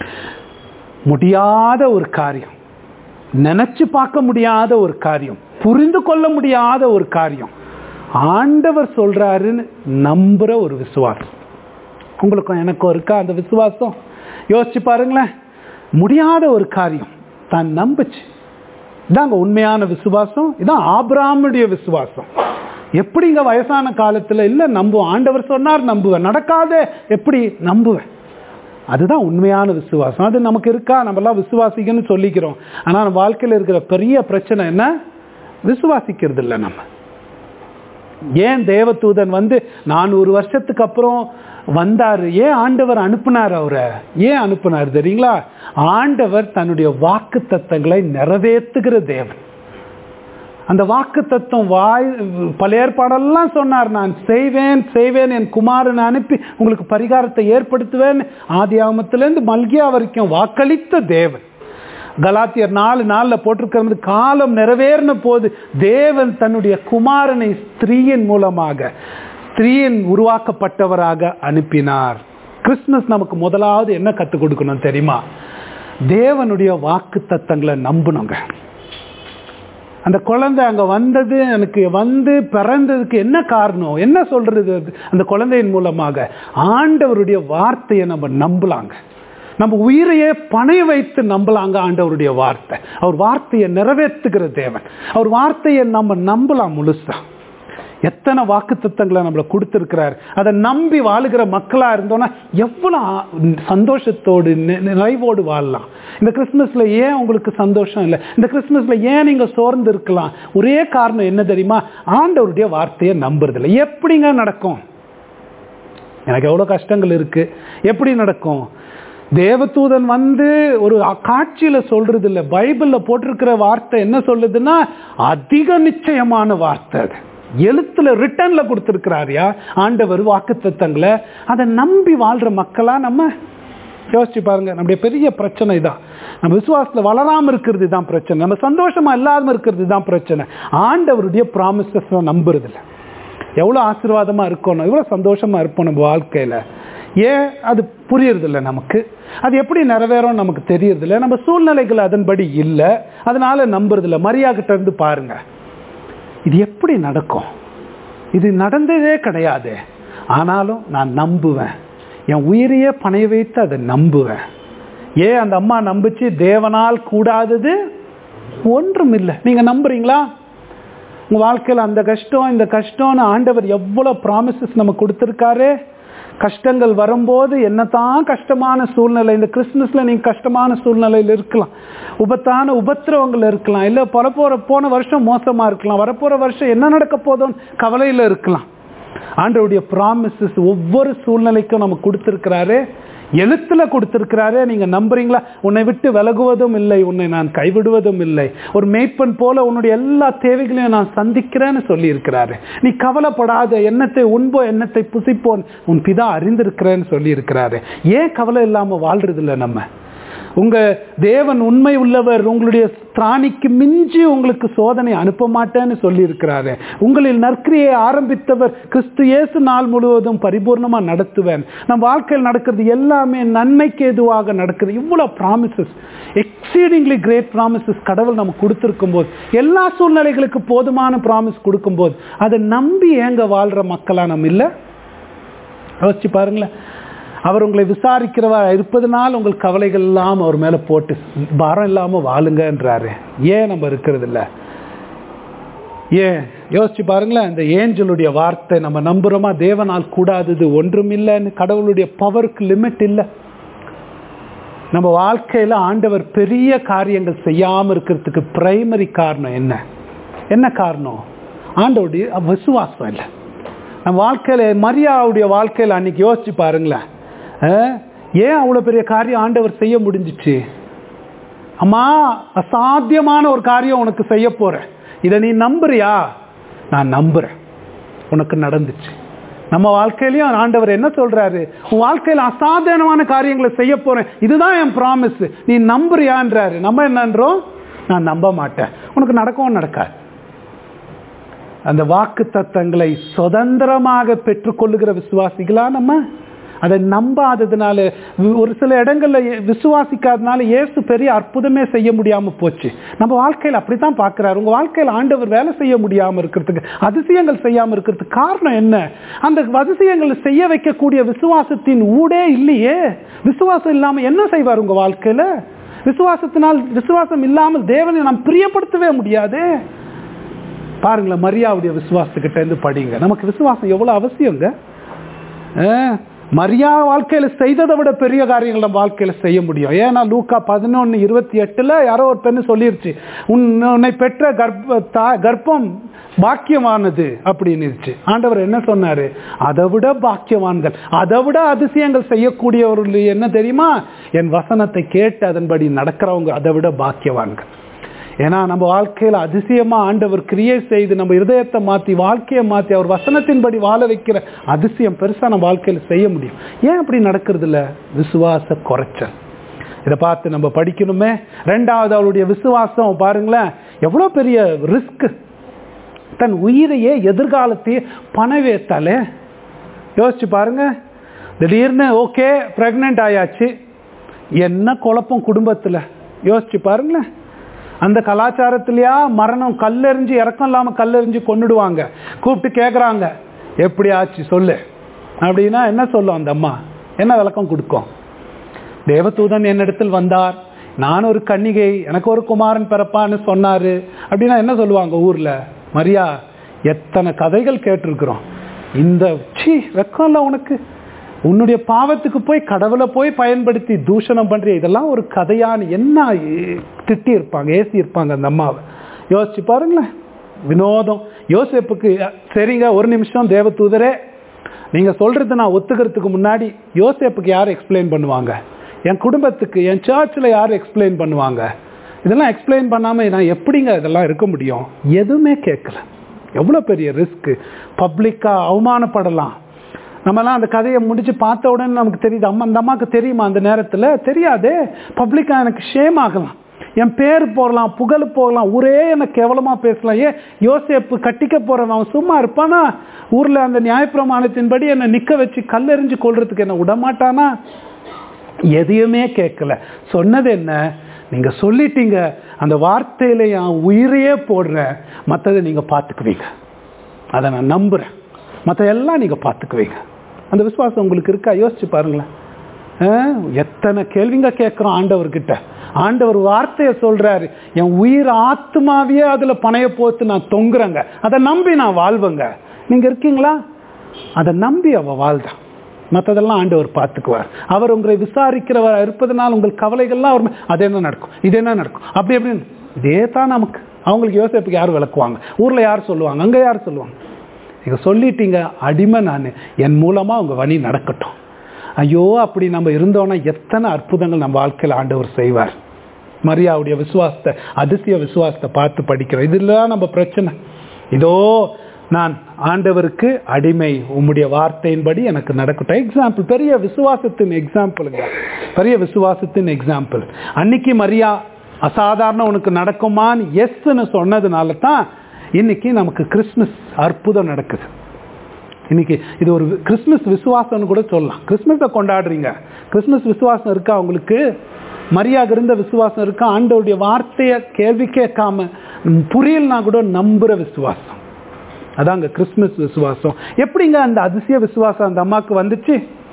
[SPEAKER 2] முடியாத ஒரு காரியம், நினைச்சு பார்க்க முடியாத ஒரு காரியம், புரிந்து கொள்ள முடியாத ஒரு காரியம் ஆண்டவர் சொல்றாருன்னு நம்புற ஒரு விசுவாசம். உங்களுக்கும் எனக்கும் இருக்கா அந்த விசுவாசம்? யோசிச்சு பாருங்களேன். முடியாத ஒரு காரியம் தான் நம்புச்சு. இதாங்க உண்மையான விசுவாசம். இதான் ஆபிரகாமுடைய விசுவாசம். எப்படிங்க வயசான காலத்துல இல்ல நம்புவேன், ஆண்டவர் சொன்னார் நம்புவேன், நடக்காத எப்படி நம்புவேன்? அதுதான் உண்மையான விசுவாசம். அது நமக்கு இருக்கா? நம்ம எல்லாம் விசுவாசிக்கன்னு சொல்லிக்கிறோம். ஆனா நம்ம வாழ்க்கையில் இருக்கிற பெரிய பிரச்சனை என்ன? விசுவாசிக்கிறது இல்லை நம்ம. ஏன் தேவதூதன் வந்து நானூறு வருஷத்துக்கு அப்புறம் வந்தாரு? ஏன் ஆண்டவர் அனுப்புனார்? அவரை ஏன் அனுப்புனார் தெரியுங்களா? ஆண்டவர் தன்னுடைய வாக்கு தத்தங்களை நிறைவேற்றுகிற தேவன். அந்த வாக்கு தத்துவம் வாய் பல ஏற்பாடெல்லாம் சொன்னார். நான் செய்வேன் செய்வேன், என் குமாரனை அனுப்பி உங்களுக்கு பரிகாரத்தை ஏற்படுத்துவேன். ஆதி ஆகமத்திலிருந்து மல்கியா வரைக்கும் வாக்களித்த தேவன். கலாத்தியர் நாலு நாளில் போட்டிருக்கிறது, காலம் நிறைவேறின போது தேவன் தன்னுடைய குமாரனை ஸ்திரீயின் மூலமாக, ஸ்திரீயின் உருவாக்கப்பட்டவராக அனுப்பினார். கிறிஸ்துமஸ் நமக்கு முதலாவது என்ன கற்றுக் கொடுக்கணும் தெரியுமா? தேவனுடைய வாக்கு தத்தங்களை நம்பணுங்க. அந்த குழந்தை அங்க வந்தது, எனக்கு வந்து பிறந்ததுக்கு என்ன காரணம், என்ன சொல்றது? அந்த குழந்தையின் மூலமாக ஆண்டவருடைய வார்த்தையை நம்ம நம்பலாங்க. நம்ம உயிரையே பணைய வைத்து நம்பலாங்க ஆண்டவருடைய வார்த்தை. அவர் வார்த்தையை நிறைவேற்றுகிற தேவன். அவர் வார்த்தையை நம்ம நம்பலாம் முழுசா. எத்தனை வாக்கு தத்தங்களை நம்மளை கொடுத்துருக்கிறார். அதை நம்பி வாழுகிற மக்களா இருந்தோம்னா எவ்வளோ சந்தோஷத்தோடு நிறைவோடு வாழலாம். இந்த கிறிஸ்துமஸ்ல ஏன் உங்களுக்கு சந்தோஷம் இல்லை, இந்த கிறிஸ்துமஸ்ல ஏன் நீங்க சோர்ந்து இருக்கலாம்? ஒரே காரணம் என்ன தெரியுமா? ஆண்டவருடைய வார்த்தையை நம்புறதில்லை. எப்படிங்க நடக்கும்? எனக்கு எவ்வளோ கஷ்டங்கள் இருக்கு, எப்படி நடக்கும்? தேவதூதன் வந்து ஒரு காட்சியில சொல்றது இல்லை, பைபிள்ல போட்டிருக்கிற வார்த்தை என்ன சொல்லுதுன்னா அதிக நிச்சயமான வார்த்தை. அது எழுத்துல ரிட்டன்ல கொடுத்திருக்கிறாரியா ஆண்டவர் வாக்குத்தத்தங்களை. அதை நம்பி வாழ்ற மக்களா நம்ம யோசிச்சு பாருங்க. நம்முடைய பெரிய பிரச்சனை தான், நம்ம விசுவாசத்துல வளராம இருக்கிறது தான் பிரச்சனை, நம்ம சந்தோஷமா இல்லாம இருக்கிறது தான் பிரச்சனை. ஆண்டவருடைய ப்ராமிசஸ் நம்புறது இல்லை. எவ்வளவு ஆசீர்வாதமா இருக்கணும், எவ்வளவு சந்தோஷமா இருப்போம் நம்ம வாழ்க்கையில. ஏன் அது புரியறதில்லை நமக்கு, அது எப்படி நிறைவேறும் நமக்கு தெரியறதில்லை, நம்ம சூழ்நிலைகள் அதன்படி இல்லை, அதனால நம்புறதில்லை. மரியா கிட்ட இருந்து பாருங்க, இது எப்படி நடக்கும்? இது நடந்ததே கிடையாது, ஆனாலும் நான் நம்புவேன், என் உயிரையே பணைய வைத்து அதை நம்புவேன். ஏன் அந்த அம்மா நம்பிச்சு? தேவனால் கூடாதது ஒன்றும் இல்லை. நீங்க நம்புறீங்களா? உங்க வாழ்க்கையில் அந்த கஷ்டம் இந்த கஷ்டம்னு ஆண்டவர் எவ்வளவு ப்ராமிசஸ் நம்ம கொடுத்துருக்காரு. கஷ்டங்கள் வரும்போது என்னதான் கஷ்டமான சூழ்நிலை, இந்த கிறிஸ்துமஸ்ல நீங்க கஷ்டமான சூழ்நிலையில் இருக்கலாம், உபத்தான உபத்திரவங்கள் இருக்கலாம், இல்லை பரப்போற போன வருஷம் மோசமா இருக்கலாம், வரப்போற வருஷம் என்ன நடக்க போதும் கவலையில இருக்கலாம். ஆண்டவருடைய ப்ராமிசஸ் ஒவ்வொரு சூழ்நிலைக்கும் நம்ம கொடுத்திருக்கிறாரு, எழுத்துல கொடுத்திருக்கிறாரு. நீங்க நம்புறீங்களா? உன்னை விட்டு விலகுவதும் இல்லை, உன்னை நான் கைவிடுவதும் இல்லை, ஒரு மேய்ப்பன் போல உன்னுடைய எல்லா தேவைகளையும் நான் சந்திக்கிறேன்னு சொல்லி இருக்கிறாரு. நீ கவலைப்படாத, எண்ணத்தை உண்போ எண்ணத்தை புசிப்போன் உன் பிதா அறிந்திருக்கிறேன்னு சொல்லி இருக்கிறாரு. ஏன் கவலை இல்லாம வாழ்றது இல்லை நம்ம? உங்க தேவன் உண்மை உள்ளவர், உங்களுடைய திராணிக்கு மிஞ்சி உங்களுக்கு சோதனை அனுப்ப மாட்டேன்னு சொல்லி இருக்கிறாரு. உங்களில் நற்கிரியை ஆரம்பித்தவர் கிறிஸ்து இயேசு நாள் முழுவதும் பரிபூர்ணமா நடத்துவேன். நம் வாழ்க்கையில் நடக்கிறது எல்லாமே நன்மைக்கு எதுவாக நடக்குது. இவ்வளவு ப்ராமிசஸ், எக்ஸீடிங்லி கிரேட் ப்ராமிசஸ் கடவுள் நமக்கு கொடுத்திருக்கும் போது, எல்லா சூழ்நிலைகளுக்கு போதுமான ப்ராமிஸ் கொடுக்கும் போது அதை நம்பி ஏங்க வாழ்ற மக்களா நம்ம இல்லை? யோசிச்சு பாருங்களேன். அவர் உங்களை விசாரிக்கிறவர் இருப்பதனால் உங்கள் கவலைகள் எல்லாம் அவர் மேல போட்டு பாரம் இல்லாம வாழுங்கன்றாரு. ஏன் நம்ம இருக்கிறது இல்லை? ஏன் யோசிச்சு பாருங்களேன். இந்த ஏஞ்சலுடைய வார்த்தை நம்ம நம்புறோமா? தேவனால் கூடாதது ஒன்றும் இல்லைன்னு. கடவுளுடைய பவருக்கு லிமிட் இல்லை. நம்ம வாழ்க்கையில ஆண்டவர் பெரிய காரியங்கள் செய்யாம இருக்கிறதுக்கு பிரைமரி காரணம் என்ன? என்ன காரணம்? ஆண்டவருடைய விசுவாசம் இல்லை. நம்ம வாழ்க்கையில மரியாவுடைய வாழ்க்கையில அன்னைக்கு யோசிச்சு பாருங்களேன். ஏன் அவ்வளவு பெரிய காரியம் ஆண்டவர் செய்ய முடிஞ்சிச்சு? அம்மா, அசாத்தியமான ஒரு காரியம் உனக்கு செய்ய போறேன், இதை நீ நம்புறியா? நான் நம்புறேன், உனக்கு நடந்துச்சு. நம்ம வாழ்க்கையிலயும் ஆண்டவர் என்ன சொல்றாரு? உன் வாழ்க்கையில அசாத்தியமான காரியங்களை செய்ய போறேன், இதுதான் என் ப்ராமிஸ், நீ நம்புறியான்றாரு. நம்ம என்னன்றோம்? நான் நம்ப மாட்டேன், உனக்கு நடக்கவும் நடக்காது. அந்த வாக்கு தத்தங்களை சுதந்திரமாக பெற்றுக்கொள்ளுகிற விசுவாசிகளா நம்ம? அதை நம்பாததுனால, ஒரு சில இடங்கள்ல விசுவாசிக்காதனால இயேசு பெரிய அற்புதமே செய்ய முடியாம போச்சு. நம்ம வாழ்க்கையில் அப்படித்தான் பார்க்கிறாரு. உங்க வாழ்க்கையில் ஆண்டவர் வேலை செய்ய முடியாம இருக்கிறதுக்கு, அதிசயங்கள் செய்யாம இருக்கிறதுக்கு காரணம் என்ன? அந்த அதிசயங்களை செய்ய வைக்கக்கூடிய விசுவாசத்தின் ஊடே இல்லையே. விசுவாசம் இல்லாம என்ன செய்வார் உங்க வாழ்க்கையில? விசுவாசத்தினால், விசுவாசம் இல்லாமல் தேவனை நாம் பிரியப்படுத்தவே முடியாது. பாருங்களேன், மரியாவுடைய விசுவாசத்துக்கிட்ட இருந்து படிங்க. நமக்கு விசுவாசம் எவ்வளவு அவசியங்க. மரியா வாழ்க்கையில செய்ததை விட பெரிய காரியங்கள் நம்ம வாழ்க்கையில செய்ய முடியும். ஏன்னா லூக்கா பதினொன்னு இருபத்தி எட்டுல யாரோ ஒரு பெண்ணு சொல்லிருச்சு, உன்னை பெற்ற கர்ப்ப கர்ப்பம் பாக்கியமானது அப்படின்னு. ஆண்டவர் என்ன சொன்னாரு? அதை விட பாக்கியவான்கள், அதை விட அதிசயங்கள் செய்யக்கூடியவர்கள் என்ன தெரியுமா? என் வசனத்தை கேட்டு அதன்படி நடக்கிறவங்க அதை விட பாக்கியவான்கள். ஏன்னா நம்ம வாழ்க்கையில அதிசயமா ஆண்டவர் கிரியை செய்து நம்ம இருதயத்தை மாத்தி, வாழ்க்கையை மாத்தி, அவர் வசனத்தின்படி வாழ வைக்கிற அதிசயம் பெருசா நம்ம வாழ்க்கையில செய்ய முடியும். ஏன் அப்படி நடக்கிறது இல்ல? விசுவாச குறைச்சல். இதை பார்த்து நம்ம படிக்கணுமே. ரெண்டாவது, அவளுடைய விசுவாசம் பாருங்களேன், எவ்வளவு பெரிய ரிஸ்க். தன் உயிரையே, எதிர்காலத்தையே பணவேத்தாலே. யோசிச்சு பாருங்க. திடீர்னு ஓகே பிரெக்னென்ட் ஆயாச்சு, என்ன குழப்பம் குடும்பத்துல. யோசிச்சு பாருங்களேன். அந்த கலாச்சாரத்திலயா மரணம், கல்லெறிஞ்சு, இறக்கம் இல்லாம கல்லெறிஞ்சு கொன்னுடுவாங்க. கூப்பிட்டு கேட்குறாங்க, எப்படி ஆச்சு சொல்லு அப்படின்னா என்ன சொல்லும் அந்த அம்மா? என்ன விளக்கம் கொடுக்கும்? தேவதூதன் என்னிடத்தில் வந்தார், நான் ஒரு கன்னிகை, எனக்கு ஒரு குமாரன் பிறப்பான்னு சொன்னாரு அப்படின்னா என்ன சொல்லுவாங்க ஊர்ல? மரியா, எத்தனை கதைகள் கேட்டிருக்கிறோம். இந்த சீ வெக்கம்ல உனக்கு, உன்னுடைய பாவத்துக்கு போய் கடவுளை போய் பயன்படுத்தி தூஷணம் பண்றிய, இதெல்லாம் ஒரு கதையான்னு என்ன திட்டி இருப்பாங்க, ஏசி இருப்பாங்க அந்த அம்மாவை. யோசிச்சு பாருங்களேன். வினோதம். யோசேப்புக்கு சரிங்க ஒரு நிமிஷம் தேவதூதரே நீங்க சொல்றது நான் ஒத்துக்கிறதுக்கு முன்னாடி யோசேப்புக்கு யார் எக்ஸ்பிளைன் பண்ணுவாங்க? என் குடும்பத்துக்கு, என் சர்ச்சில் யார் எக்ஸ்பிளைன் பண்ணுவாங்க? இதெல்லாம் எக்ஸ்பிளைன் பண்ணாம நான் எப்படிங்க இதெல்லாம் இருக்க முடியும்? எதுவுமே கேட்கல. எவ்வளோ பெரிய ரிஸ்க். பப்ளிக்காக அவமானப்படலாம். நம்மலாம் அந்த கதையை முடிச்சு பார்த்த உடனே நமக்கு தெரியுது, அம்மா அந்த அம்மாவுக்கு தெரியுமா அந்த நேரத்தில்? தெரியாதே. பப்ளிக்காக எனக்கு ஷேம் ஆகலாம், என் பேர் போகலாம், புகழ் போகலாம், ஊரே எனக்கு கேவலமாக பேசலாம். ஏன் யோசேப்பு கட்டிக்க போகிறவன் அவன் சும்மா இருப்பானா? ஊரில் அந்த நியாயப்பிரமாணத்தின்படி என்னை நிற்க வச்சு கல்லெறிஞ்சு கொள்றதுக்கு என்ன விடமாட்டானா? எதையுமே கேட்கல. சொன்னது என்ன? நீங்க சொல்லிட்டீங்க, அந்த வார்த்தையில என் உயிரையே போடுறேன், மற்றதை நீங்க பார்த்துக்குவீங்க, அதை நான் நம்புறேன், மற்ற எல்லாம் நீங்க பார்த்துக்குவீங்க. அந்த விசுவாசம் உங்களுக்கு இருக்கா? யோசிச்சு பாருங்களேன். எத்தனை கேள்விங்க கேட்கிறோம் ஆண்டவர்கிட்ட. ஆண்டவர் வார்த்தையை சொல்றாரு, என் உயிர் ஆத்மாவே அதுல பணைய போத்து நான் தொங்குறேங்க, அதை நம்பி நான் வாழ்வேங்க. நீங்க இருக்கீங்களா? அதை நம்பி அவ வாழ்தான். மற்றதெல்லாம் ஆண்டவர் பார்த்துக்குவார். அவர் உங்களை விசாரிக்கிறவர் இருப்பதனால் உங்கள் கவலைகள்லாம் அவர் அது என்ன நடக்கும், இது என்ன நடக்கும், அப்படி அப்படின்னு இதே தான் நமக்கு. அவங்களுக்கு யோசிப்புக்கு யார் விளக்குவாங்க? ஊர்ல யார் சொல்லுவாங்க? அங்க யார் சொல்லுவாங்க? நீங்க சொல்லிட்டீங்க, அடிமை நான், என் மூலமா உங்க வழி நடக்கட்டும். ஐயோ, அப்படி நம்ம இருந்தோம்னா எத்தனை அற்புதங்கள் நம்ம வாழ்க்கையில் ஆண்டவர் செய்வார். மரியாவுடைய விசுவாசத்தை, அதிசய விசுவாசத்தை பார்த்து படிக்கிறோம். இதெல்லாம் நம்ம பிரச்சனை. இதோ நான் ஆண்டவருக்கு அடிமை, உம்முடைய வார்த்தையின்படி எனக்கு நடக்கட்டும். எக்ஸாம்பிள், பெரிய விசுவாசத்தின் எக்ஸாம்பிளுங்க, பெரிய விசுவாசத்தின் எக்ஸாம்பிள். அன்னைக்கு மரியா அசாதாரண உனக்கு நடக்குமான்னு எஸ்ன்னு சொன்னதுனால தான் இன்னைக்கு நமக்கு கிறிஸ்துமஸ் அற்புதம் நடக்குது. இன்னைக்கு இது ஒரு கிறிஸ்துமஸ் விசுவாசம்னு கூட சொல்லலாம். கிறிஸ்துமஸை கொண்டாடுறீங்க, கிறிஸ்துமஸ் விசுவாசம் இருக்கா உங்களுக்கு? மரியாதை இருந்த விசுவாசம் இருக்கா? ஆண்டவருடைய வார்த்தையை கேள்வி கேட்காம புரியலனா கூட நம்புற விசுவாசம், அதாங்க கிறிஸ்துமஸ் விசுவாசம். எப்படிங்க அந்த அதிசய விசுவாசம் அந்த அம்மாவுக்கு வந்துச்சு?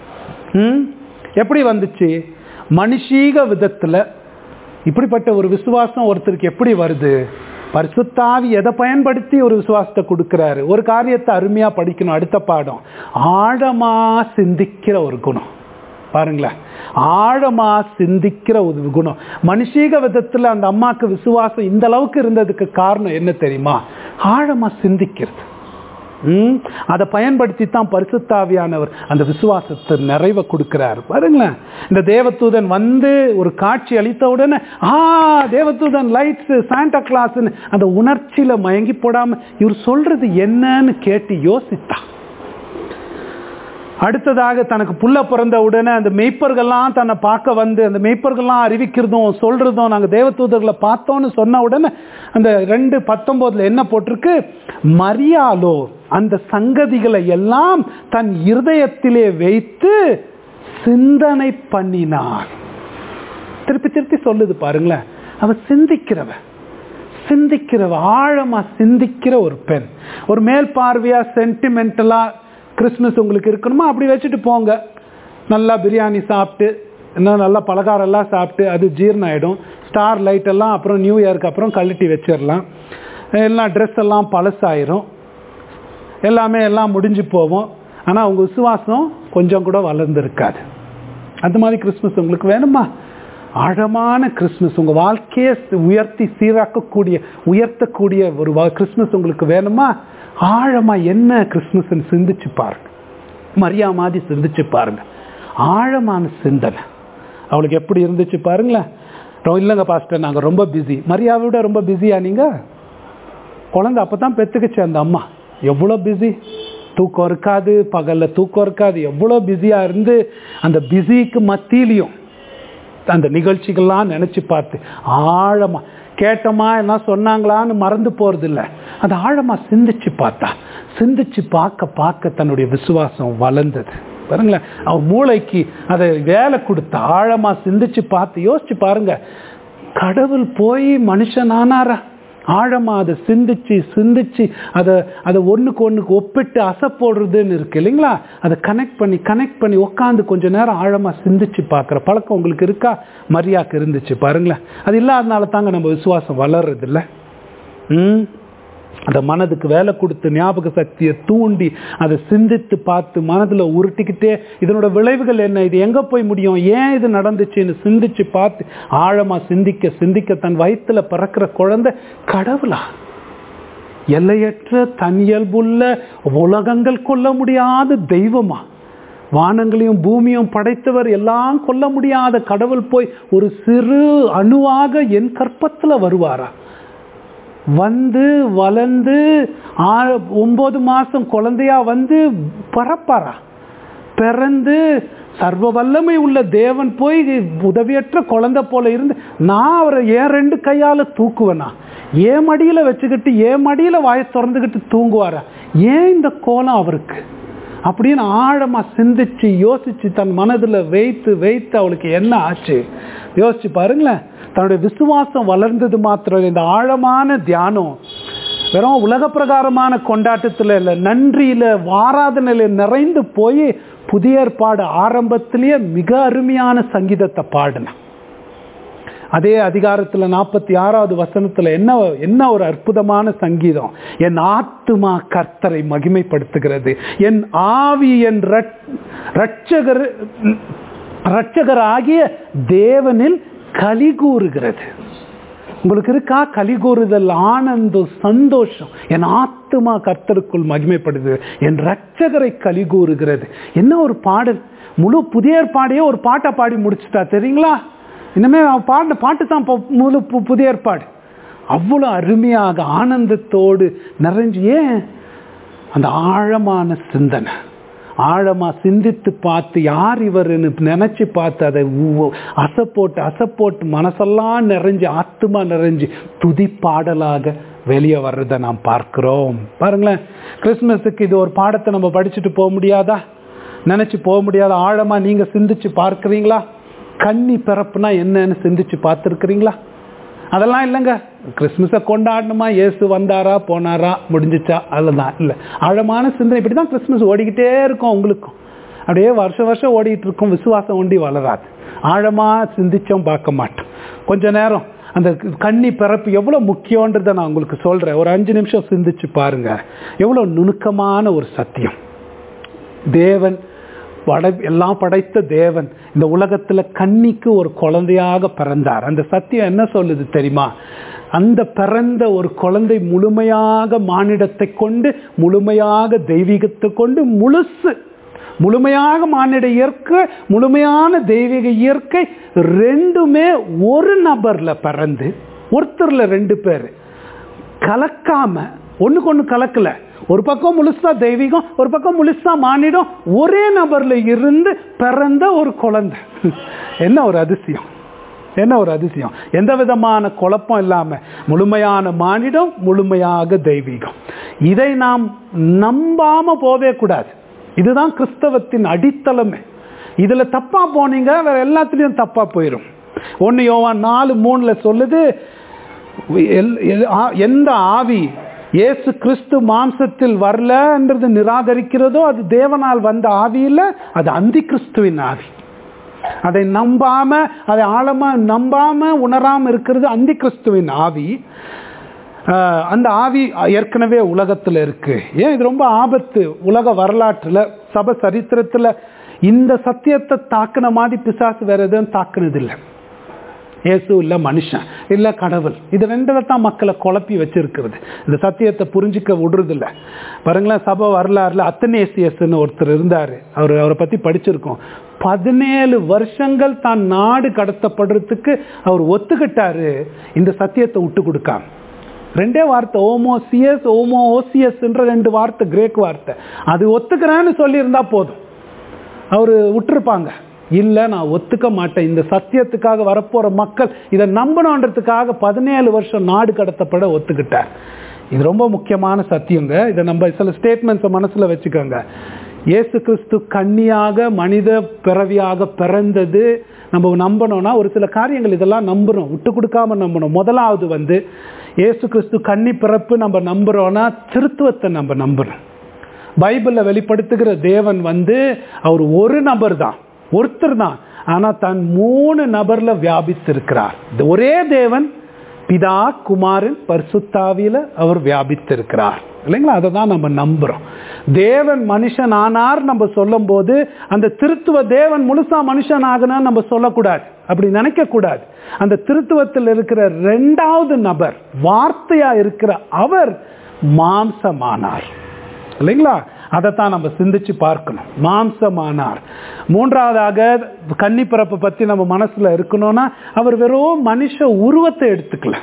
[SPEAKER 2] ம் எப்படி வந்துச்சு? மனுஷீக விதத்துல இப்படிப்பட்ட ஒரு விசுவாசம் ஒருத்தருக்கு எப்படி வருது? பரிசுத்தாவி எதை பயன்படுத்தி ஒரு விசுவாசத்தை கொடுக்கிறாரு? ஒரு காரியத்தை அருமையா படிக்கணும். அடுத்த பாடம், ஆழமா சிந்திக்கிற ஒரு குணம். பாருங்களேன், ஆழமா சிந்திக்கிற ஒரு குணம். மனுஷீக விதத்துல அந்த அம்மாக்கு விசுவாசம் இந்த அளவுக்கு இருந்ததுக்கு காரணம் என்ன தெரியுமா? ஆழமா சிந்திக்கிறது. ம் அதை பயன்படுத்தி தான் பரிசுத்தாவியானவர் அந்த விசுவாசத்தை நிறைவை கொடுக்கிறார். பாருங்களேன், இந்த தேவதூதன் வந்து ஒரு காட்சி அளித்த உடனே ஆ தேவதூதன் லைட்ஸ் சாண்டா கிளாஸ்ன்னு அந்த உணர்ச்சியில மயங்கி போடாம இவர் சொல்றது என்னன்னு கேட்டு யோசித்தா. அடுத்ததாக தனக்கு புள்ள பிறந்த உடனே அந்த மெய்ப்பர்கள்லாம் தன்னை பார்க்க வந்து அந்த மெய்ப்பர்கள்லாம் அறிவிக்கிறதும் சொல்றதும் நாங்கள் தேவதூதர்களை பார்த்தோன்னு சொன்ன உடனே அந்த ரெண்டு பத்தொன்பதுல என்ன போட்டிருக்கு? மரியாளோ அந்த சங்கதிகளை எல்லாம் தன் இருதயத்திலே வைத்து சிந்தனை பண்ணினார். திருப்பி திருப்பி சொல்லுது பாருங்களேன். அவ சிந்திக்கிறவ சிந்திக்கிறவ ஆழமா சிந்திக்கிற ஒரு பெண். ஒரு மேல் பார்வையா சென்டிமெண்டலா கிறிஸ்துமஸ் உங்களுக்கு இருக்கணுமா அப்படி வச்சுட்டு போங்க. நல்லா பிரியாணி சாப்பிட்டு இன்னும் நல்லா பலகாரம் எல்லாம் சாப்பிட்டு அது ஜீரணம் ஆகிடும். ஸ்டார் லைட் எல்லாம் அப்புறம் நியூ இயருக்கு அப்புறம் கழட்டி வச்சிடலாம். எல்லாம் ட்ரெஸ் எல்லாம் பழசாயிரும், எல்லாமே எல்லாம் முடிஞ்சு போவோம். ஆனால் உங்கள் விசுவாசம் கொஞ்சம் கூட வளர்ந்துருக்காது. அந்த மாதிரி கிறிஸ்துமஸ் உங்களுக்கு வேணுமா? ஆழமான கிறிஸ்துமஸ், உங்கள் வாழ்க்கையை உயர்த்தி சீராக்கக்கூடிய உயர்த்தக்கூடிய ஒரு கிறிஸ்துமஸ் உங்களுக்கு வேணுமா? ஆழமா என்ன கிறிஸ்துமஸ் சிந்திச்சு பாருங்க. மரியா மாதிரி சிந்திச்சு பாருங்க. ஆழமான சிந்தனை அவளுக்கு எப்படி இருந்துச்சு பாருங்களேன். இல்லைங்க பாஸ்டர் நாங்கள் ரொம்ப பிஸி. மரியாவை விட ரொம்ப பிஸியா நீங்க? குழந்தை அப்பதான் பெத்துக்குச்சு அந்த அம்மா. எவ்வளோ பிஸி, தூக்கம் இருக்காது, பகல்ல தூக்கம் இருக்காது, எவ்வளோ பிஸியா இருந்து அந்த பிஸிக்கு மத்தியிலையும் அந்த நிகழ்ச்சிகள்லாம் நினைச்சு பார்த்து ஆழமா கேட்டோமா என்ன சொன்னாங்களான்னு மறந்து போறது இல்லை. அது ஆழமா சிந்திச்சு பார்த்தா, சிந்திச்சு பார்க்க பார்க்க தன்னுடைய விசுவாசம் வளர்ந்தது. பாருங்களேன், அவன் மூளைக்கு அதை வேலை கொடுத்த ஆழமா சிந்திச்சு பார்த்து யோசிச்சு பாருங்க. கடவுள் போய் மனுஷனானாரா? ஆழமா அதை சிந்திச்சு சிந்திச்சு அதை அதை ஒன்றுக்கு ஒன்றுக்கு ஒப்பிட்டு அசை போடுறதுன்னு இருக்கு இல்லைங்களா? அதை கனெக்ட் பண்ணி கனெக்ட் பண்ணி உட்காந்து கொஞ்ச நேரம் ஆழமா சிந்திச்சு பார்க்குற பழக்கம் உங்களுக்கு இருக்கா? மரியாக்கு இருந்துச்சு பாருங்களேன். அது இல்லாதனால தாங்க நம்ம விசுவாசம் வளர்றது இல்லை. ம் அந்த மனதுக்கு வேலை கொடுத்து ஞாபக சக்தியை தூண்டி அதை சிந்தித்து பார்த்து மனதில் உருட்டிக்கிட்டே இதனோட விளைவுகள் என்ன, இது எங்கே போய் முடியும், ஏன் இது நடந்துச்சுன்னு சிந்திச்சு பார்த்து ஆழமாக சிந்திக்க சிந்திக்க தன் வயிற்றில் பிறக்கிற குழந்தை கடவுளா, எல்லையற்ற தனியல்புள்ள உலகங்கள் கொள்ள முடியாத தெய்வமா, வானங்களையும் பூமியும் படைத்தவர், எல்லாம் கொல்ல முடியாத கடவுள் போய் ஒரு சிறு அணுவாக என் கற்பத்தில் வருவாரா, வந்து வளர்ந்து ஒன்பது மாசம் குழந்தையா வந்து பறப்பாரா, பிறந்து சர்வ வல்லமை உள்ள தேவன் போய் உதவியற்ற குழந்தை போல இருந்து நான் அவரை ஏன் ரெண்டு கையால தூக்குவேனா, ஏன் மடியில வச்சுக்கிட்டு ஏன் மடியில வாயை திறந்துக்கிட்டு தூங்குவாரா, ஏன் இந்த கோலம் அவருக்கு அப்படின்னு ஆழமா சிந்திச்சு யோசிச்சு தன் மனதில் வைத்து வைத்து அவளுக்கு என்ன ஆச்சு யோசிச்சு பாருங்களேன். தன்னுடைய விசுவாசம் வளர்ந்தது மாத்திரம் இந்த ஆழமான தியானம் வெறும் உலக பிரகாரமான கொண்டாட்டத்தில் இல்லை, நன்றியில ஆராதனையில நிறைந்து போய் புதிய ஏற்பாடு ஆரம்பத்திலேயே மிக அருமையான சங்கீதத்தை பாடின. அதே அதிகாரத்துல நாற்பத்தி ஆறாவது வசனத்துல என்ன என்ன ஒரு அற்புதமான சங்கீதம், என் ஆத்துமா கர்த்தரை மகிமைப்படுத்துகிறது, என் ஆவி என் ரட்சகர் ரட்சகராகிய தேவனில் களி கூறுகிறது. உங்களுக்கு இருக்கா களி கூறுதல், ஆனந்தம், சந்தோஷம், என் ஆத்துமா கர்த்தருக்குள் மகிமைப்படுது, என் ரட்சகரை களி கூறுகிறது. என்ன ஒரு பாடல், முழு புதிய ஏற்பாடையே ஒரு பாட்டை பாடி முடிச்சுட்டா தெரியுங்களா. இனிமே பாட்டு பாட்டு தான் முழு புதிய ஏற்பாடு. அவ்வளோ அருமையாக ஆனந்தத்தோடு நிறைஞ்சு, ஏன் அந்த ஆழமான சிந்தனை, ஆழமா சிந்தித்து பார்த்து யார் இவர்னு நினைச்சு பார்த்து அதை அசை போட்டு அசை போட்டு மனசெல்லாம் நிறைஞ்சு ஆத்துமா நிறைஞ்சு துதி பாடலாக வெளியே வர்றதை நாம் பார்க்கிறோம். பாருங்களேன், கிறிஸ்துமஸுக்கு இது ஒரு பாடத்தை நம்ம படிச்சுட்டு போக முடியாதா, நினைச்சு போக முடியாதா, ஆழமா நீங்க சிந்திச்சு பார்க்கிறீங்களா? கன்னி பிறப்புனா என்னன்னு சிந்திச்சு பார்த்துருக்கிறீங்களா? அதெல்லாம் இல்லைங்க, கிறிஸ்துமஸை கொண்டாடணுமா, இயேசு வந்தாரா போனாரா முடிஞ்சிச்சா, அதுதான் இல்லை. ஆழமான சிந்தனை. இப்படி தான் கிறிஸ்துமஸ் ஓடிக்கிட்டே இருக்கும் உங்களுக்கும், அப்படியே வருஷம் வருஷம் ஓடிக்கிட்டு இருக்கும். விசுவாசம் ஒண்டி வளராது, ஆழமாக சிந்திச்சோம் பார்க்க மாட்டோம். கொஞ்ச நேரம் அந்த கன்னி பிறப்பு எவ்வளோ முக்கியன்றதை நான் உங்களுக்கு சொல்கிறேன். ஒரு அஞ்சு நிமிஷம் சிந்திச்சு பாருங்க, எவ்வளோ நுணுக்கமான ஒரு சத்தியம். தேவன் படை எல்லாம் படைத்த தேவன் இந்த உலகத்துல கன்னிக்கு ஒரு குழந்தையாக பிறந்தார். அந்த சத்தியம் என்ன சொல்லுது தெரியுமா? அந்த பிறந்த ஒரு குழந்தை முழுமையாக மானிடத்தை கொண்டு முழுமையாக தெய்வீகத்தை கொண்டு முழுசு முழுமையாக மானிட இயற்கை முழுமையான தெய்வீக இயற்கை ரெண்டுமே ஒரு நபர்ல பிறந்து, ஒருத்தர்ல ரெண்டு பேர் கலக்காம, ஒண்ணுக்கு ஒண்ணு கலக்கல, ஒரு பக்கம் முழுசா தெய்வீகம் ஒரு பக்கம் முழுசா மானிடம் ஒரே நபர்ல இருந்து பிறந்த ஒரு குழந்தை. என்ன ஒரு அதிசயம், என்ன ஒரு அதிசயம். எந்த விதமான குழப்பம் இல்லாம முழுமையான மானிடம் முழுமையாக தெய்வீகம். இதை நாம் நம்பாம போவே கூடாது. இதுதான் கிறிஸ்தவத்தின் அடித்தளமே. இதுல தப்பா போனீங்க வேற எல்லாத்துலயும் தப்பா போயிடும். ஒன்னு யோவான் நாலு மூணுல சொல்லுது, எந்த ஆவி இயேசு கிறிஸ்து மாம்சத்தில் வரலன்றது நிராகரிக்கிறதோ அது தேவனால் வந்த ஆவி இல்லை, அது அந்தி கிறிஸ்துவின் ஆவி. அதை நம்பாம அதை ஆழமா நம்பாம உணராம இருக்கிறது அந்தி கிறிஸ்துவின் ஆவி. அந்த ஆவி ஏற்கனவே உலகத்துல இருக்கு. ஏன் இது ரொம்ப ஆபத்து. உலக வரலாற்றுல சபை சரித்திரத்துல இந்த சத்தியத்தை தாக்குன மாதிரி பிசாசு வேற எதுவும் தாக்குனது இல்லை. இயேசு இல்ல மனுஷன் இல்ல கடவுள், இது ரெண்டுல தான் மக்களை குழப்பி வச்சிருக்கிறது. இந்த சத்தியத்தை புரிஞ்சுக்க விடுறது இல்லை. பாருங்களேன், சபை வரலாறுல அத்தனேசியஸ்ன்னு ஒருத்தர் இருந்தாரு. அவர் அவரை பத்தி படிச்சிருக்கோம். பதினேழு வருஷங்கள் தான் நாடு கடத்தப்படுறதுக்கு அவர் ஒத்துக்கிட்டாரு, இந்த சத்தியத்தை விட்டு கொடுக்காம. ரெண்டே வார்த்தை, ஓமோசியஸ் ஓமோ ஓசியஸ் என்ற ரெண்டு வார்த்தை, கிரேக் வார்த்தை. அது ஒத்துக்கிறேன்னு சொல்லி இருந்தா போதும், அவரு விட்டுருப்பாங்க. இல்ல, நான் ஒத்துக்க மாட்டேன், இந்த சத்தியத்துக்காக வரப்போற மக்கள் இதை நம்பணுன்றதுக்காக பதினேழு வருஷம் நாடு கடத்தப்பட ஒத்துக்கிட்டார். இது ரொம்ப முக்கியமான சத்தியங்க. இதை நம்ம சில ஸ்டேட்மெண்ட்ஸை மனசுல வச்சுக்கோங்க. இயேசு கிறிஸ்து கன்னியாக மனித பிறவியாக பிறந்தது நம்ம நம்பணும்னா ஒரு சில காரியங்கள் இதெல்லாம் நம்பணும், விட்டு கொடுக்காம நம்பணும். முதலாவது வந்து இயேசு கிறிஸ்து கன்னி பிறப்பு நம்ம நம்புறோம்னா திருத்துவத்தை நம்ம நம்பணும். பைபிள்ல வெளிப்படுத்துகிற தேவன் வந்து அவர் ஒரு நபர் தான், ஒருத்தர் தான், ஆனா தன் மூணு நபர்ல வியாபித்து இருக்கிறார். ஒரே தேவன் பிதா குமாரன் பரிசுத்தாவியில அவர் வியாபித்திருக்கிறார் இல்லைங்களா? அதை தான் நம்ம நம்புறோம். தேவன் மனுஷன் ஆனார் நம்ம சொல்லும் போது அந்த திருத்துவ தேவன் முழுசா மனுஷன் ஆகணும்னு நம்ம சொல்லக்கூடாது, அப்படி நினைக்க கூடாது. அந்த திருத்துவத்தில் இருக்கிற இரண்டாவது நபர் வார்த்தையா இருக்கிற அவர் மாம்சமானார் இல்லைங்களா? அதைத்தான் நம்ம சிந்திச்சு பார்க்கணும். மாம்சமானார். மூன்றாவதாக கன்னி பிறப்பு பத்தி நம்ம மனசுல இருக்கணும்னா அவர் வெறும் மனுஷ உருவத்தை எடுத்துக்கல,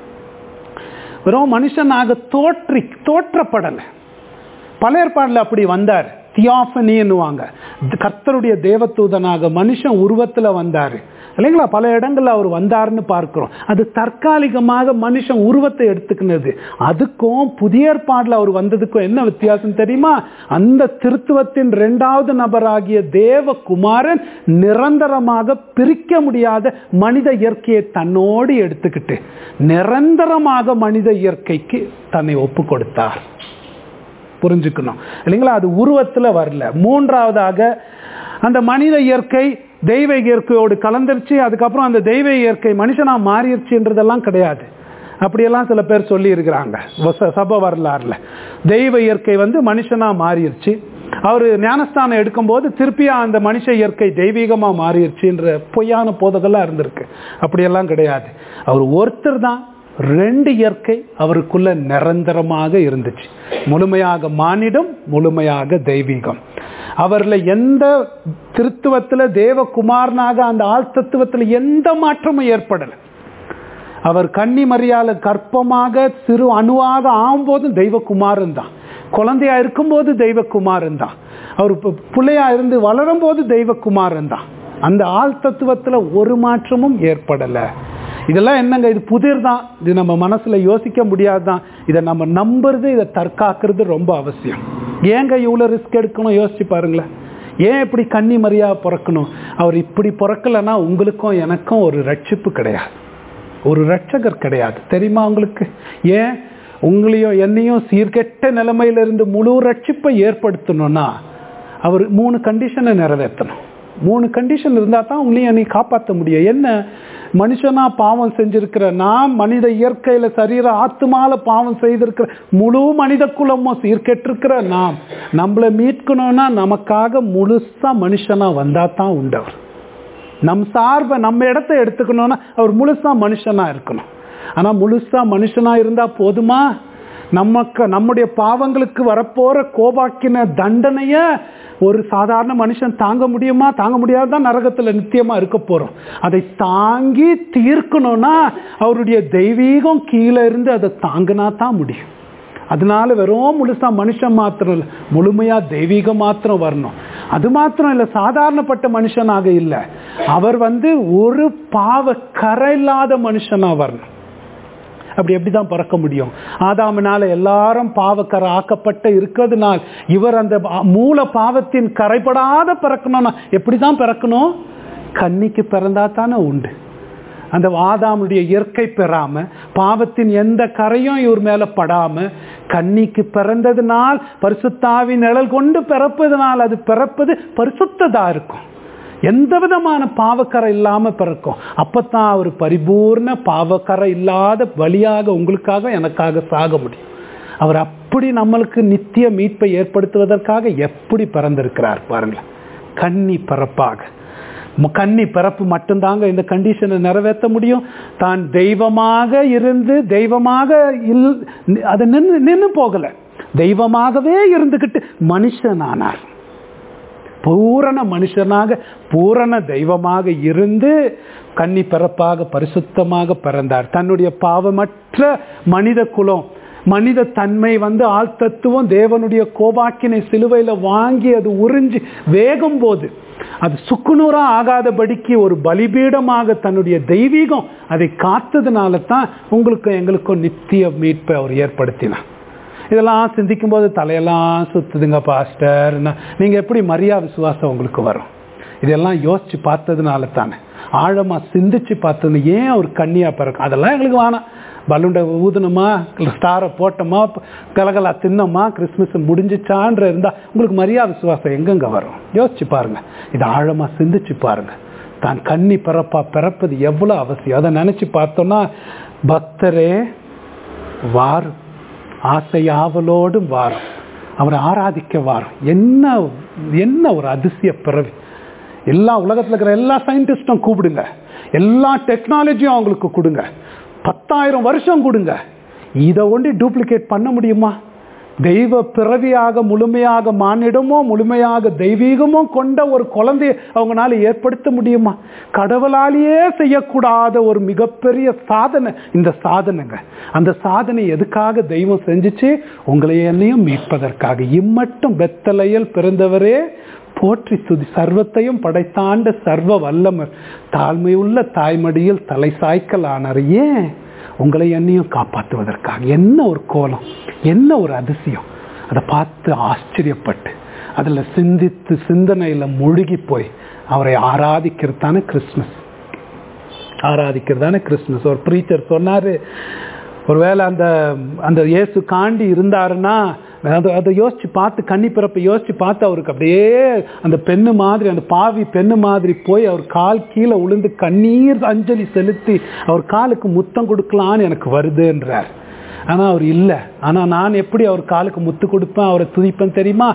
[SPEAKER 2] வெறும் மனுஷனாக தோற்றி தோற்றப்படல. பழைய ஏற்பாடுல அப்படி வந்தார், தியோஃபனின்னுவாங்க, கர்த்தருடைய தேவதூதனாக மனுஷன் உருவத்துல வந்தாரு இல்லைங்களா? பல இடங்கள்ல அவர் வந்தாருன்னு பார்க்கிறோம். அது தற்காலிகமாக மனுஷன் உருவத்தை எடுத்துக்கினது. அதுக்கும் புதிய ஏற்பாடுல அவர் வந்ததுக்கும் என்ன வித்தியாசம் தெரியுமா? அந்த திருத்துவத்தின் இரண்டாவது நபராகிய தேவகுமாரன் நிரந்தரமாக பிரிக்க முடியாத மனித இயற்கையை தன்னோடு எடுத்துக்கிட்டு நிரந்தரமாக மனித இயற்கைக்கு தன்னை ஒப்பு கொடுத்தார். புரிஞ்சுக்கணும் இல்லைங்களா? அது உருவத்துல வரல. மூன்றாவதாக அந்த மனித இயற்கை தெய்வ இயற்கையோடு கலந்துருச்சு, அதுக்கப்புறம் அந்த தெய்வ இயற்கை மனுஷனா மாறிடுச்சுன்றதெல்லாம் கிடையாது. அப்படியெல்லாம் சில பேர் சொல்லி இருக்கிறாங்க சபை வரலாறுல. தெய்வ இயற்கை வந்து மனுஷனா மாறிடுச்சு, அவர் ஞானஸ்தானம் எடுக்கும் போது திருப்பியா அந்த மனுஷ இயற்கை தெய்வீகமா மாறிடுச்சுன்ற பொய்யான போதகெல்லாம் இருந்திருக்கு. அப்படியெல்லாம் கிடையாது. அவர் ஒருத்தர் தான், ரெண்டு இயற்கை அவருக்குள்ள நிரந்தரமாக இருந்துச்சு. முழுமையாக மானிடம், முழுமையாக தெய்வீகம். அவர்ல எந்த திருத்துவத்துல தேவகுமாரனாக அந்த ஆள் தத்துவத்துல எந்த மாற்றமும் ஏற்படல. அவர் கன்னி மரியால கர்ப்பமாக சிறு அணுவாக ஆகும்போதும் தெய்வகுமாரன் தான், குழந்தையா இருக்கும்போது தெய்வகுமாரன் தான், அவர் பிள்ளையா இருந்து வளரும் போது தெய்வகுமாரன் தான். அந்த ஆள் தத்துவத்துல ஒரு மாற்றமும் ஏற்படல. இதெல்லாம் என்னங்க, இது புதிர் தான், இது நம்ம மனசுல யோசிக்க முடியாதுதான். இதை நம்ம நம்புறது, இதை தற்காக்குறது ரொம்ப அவசியம். ஏங்க இவ்வளவு ரிஸ்க் எடுக்கணும் யோசிச்சு பாருங்களேன். ஏன் இப்படி கன்னி மரியா பிறக்கணும்? அவர் இப்படி பிறக்கலன்னா உங்களுக்கும் எனக்கும் ஒரு ரட்சிப்பு கிடையாது, ஒரு ரட்சகர் கிடையாது. தெரியுமா உங்களுக்கு? ஏன் உங்களையும் என்னையும் சீர்கெட்ட நிலைமையிலிருந்து முழு ரட்சிப்பை ஏற்படுத்தணும்னா அவர் மூணு கண்டிஷனை நிறைவேற்றணும். மூணு கண்டிஷன் இருந்தா தான் உங்களையும் என்னை காப்பாற்ற முடியும். என்ன? மனுஷனா பாவம் செஞ்சிருக்கிற நாம், மனித இயற்கையில சரீர ஆத்துமால பாவம் செய்திருக்கிற முழு மனித குலமும் சீர்கெட்டிருக்கிற நாம், நம்மளை மீட்கணும்னா நமக்காக முழுசா மனுஷனா வந்தா தான் உண்டவர். நம் சார்பை நம்ம இடத்தை எடுத்துக்கணும்னா அவர் முழுசா மனுஷனா இருக்கணும். ஆனா முழுசா மனுஷனா இருந்தா போதுமா? நமக்கு நம்முடைய பாவங்களுக்கு வரப்போற கோபாக்கின தண்டனைய ஒரு சாதாரண மனுஷன் தாங்க முடியுமா? தாங்க முடியாதுதான், நரகத்துல நித்தியமா இருக்க போறோம். அதை தாங்கி தீர்க்கணும்னா அவருடைய தெய்வீகம் கீழே இருந்து அதை தாங்கினா தான் முடியும். அதனால வெறும் முழுசா மனுஷன் மாத்திரம் இல்லை, முழுமையா தெய்வீகம் மாத்திரம் வரணும். அது மாத்திரம் இல்லை, சாதாரணப்பட்ட மனுஷனாக இல்லை, அவர் வந்து ஒரு பாவ கரை இல்லாத மனுஷனா வரணும். அப்படி எப்படிதான் பிறக்க முடியும்? ஆதாமினால எல்லாரும் பாவக்கரை ஆக்கப்பட்ட இருக்கிறதுனால் இவர் அந்த மூல பாவத்தின் கரைபடாத பிறக்கணும்னா எப்படிதான் பிறக்கணும்? கன்னிக்கு பிறந்தா தானே உண்டு. அந்த ஆதாமுடைய இயற்கை பெறாம, பாவத்தின் எந்த கரையும் இவர் மேல படாம, கன்னிக்கு பிறந்ததுனால் பரிசுத்தாவின் நிழல் கொண்டு பிறப்பதுனால் அது பிறப்பது பரிசுத்ததா இருக்கும், எந்த விதமான பாவக்கரை இல்லாம பிறக்கும். அப்பத்தான் அவர் பரிபூர்ண பாவக்கரை இல்லாத வழியாக உங்களுக்காக எனக்காக சாக முடியும். அவர் அப்படி நம்மளுக்கு நித்திய மீட்பை ஏற்படுத்துவதற்காக எப்படி பிறந்திருக்கிறார் பாருங்களேன். கன்னி பிறப்பாக. கன்னி பிறப்பு மட்டும்தாங்க இந்த கண்டிஷனை நிறைவேற்ற முடியும். தான் தெய்வமாக இருந்து தெய்வமாக அதை நின்று நின்று போகல, தெய்வமாகவே இருந்துகிட்டு மனுஷனானார். பூரண மனுஷனாக பூரண தெய்வமாக இருந்து கன்னி பிறப்பாக பரிசுத்தமாக பிறந்தார். தன்னுடைய பாவமற்ற மனித குலம், மனித தன்மை வந்து ஆள் தத்துவம் தேவனுடைய கோபாக்கினை சிலுவையில வாங்கி அது உறிஞ்சி வேகும் போது அது சுக்குநூறா ஆகாதபடிக்கு ஒரு பலிபீடமாக தன்னுடைய தெய்வீகம் அதை காத்ததுனால தான் உங்களுக்கும் எங்களுக்கும் நித்திய மீட்பை அவர் ஏற்படுத்தினார். இதெல்லாம் சிந்திக்கும் போது தலையெல்லாம் சுத்துதுங்க பாஸ்டர். நீங்க எப்படி மரியா விசுவாசம் உங்களுக்கு வரும்? இதெல்லாம் யோசிச்சு பார்த்ததுனால தானே, ஆழமா சிந்திச்சு பார்த்தது. ஏன் ஒரு கன்னியா பிறக்கும்? அதெல்லாம் எங்களுக்கு வேணாம். பலூண்டை ஊதுனோமா, ஸ்டாரை போட்டோமா, கலகலா தின்னோமா, கிறிஸ்துமஸ் முடிஞ்சிச்சான்ற இருந்தா உங்களுக்கு மரியா விசுவாசம் எங்கெங்க வரும்? யோசிச்சு பாருங்க, இதை ஆழமா சிந்திச்சு பாருங்க. தான் கன்னி பிறப்பா பிறப்பது எவ்வளவு அவசியம். அதை நினைச்சு பார்த்தோம்னா பக்தரே வாரும், ஆசையாவலோடும் வாரும், அவரை ஆராதிக்க வாரும். என்ன என்ன ஒரு அதிசய பிறவி. எல்லா உலகத்தில் இருக்கிற எல்லா சயின்டிஸ்டும் கூப்பிடுங்க, எல்லா டெக்னாலஜியும் அவங்களுக்கு கொடுங்க, பத்தாயிரம் வருஷம் கொடுங்க, இதை ஒண்டி டூப்ளிகேட் பண்ண முடியுமா? தெய்வ பிறவியாக முழுமையாக மானிடமோ முழுமையாக தெய்வீகமோ கொண்ட ஒரு குழந்தையை அவங்களால ஏற்படுத்த முடியுமா? கடவுளாலேயே செய்யக்கூடாத ஒரு மிகப்பெரிய சாதனை இந்த சாதனைங்க. அந்த சாதனை எதுக்காக தெய்வம் செஞ்சுச்சு? உங்களை என்னையும் மீட்பதற்காக. இம்மட்டும் பெத்தலையில் பிறந்தவரே போற்றி துதி, சர்வத்தையும் படைத்தாண்ட சர்வ வல்லவர், தாழ்மையுள்ள தாய்மடியில் தலை சாய்க்கல் ஆனார். ஏன்? உங்களை என்னையும் காப்பாற்றுவதற்காக. என்ன ஒரு கோலம், என்ன ஒரு அதிசயம். அதை பார்த்து ஆச்சரியப்பட்டு அதில் சிந்தித்து சிந்தனையில் முழுகி போய் அவரை ஆராதிக்கிறதான கிறிஸ்மஸ், ஆராதிக்கிறதான கிறிஸ்மஸ். ஒரு ப்ரீச்சர் சொன்னார், ஒருவேளை அந்த அந்த இயேசு காண்டி இருந்தாருன்னா அதை அதை யோசிச்சு பார்த்து, கன்னி பிறப்பை யோசிச்சு பார்த்து அவருக்கு அப்படியே அந்த பெண்ணு மாதிரி, அந்த பாவி பெண்ணு மாதிரி போய் அவர் கால் கீழே உளுந்து கண்ணீர் அஞ்சலி செலுத்தி அவர் காலுக்கு முத்தம் கொடுக்கலான்னு எனக்கு வருதுன்றார். ஆனால் அவர் இல்லை. ஆனால் நான் எப்படி அவர் காலுக்கு முத்து கொடுப்பேன், அவரை துதிப்பேன் தெரியுமா?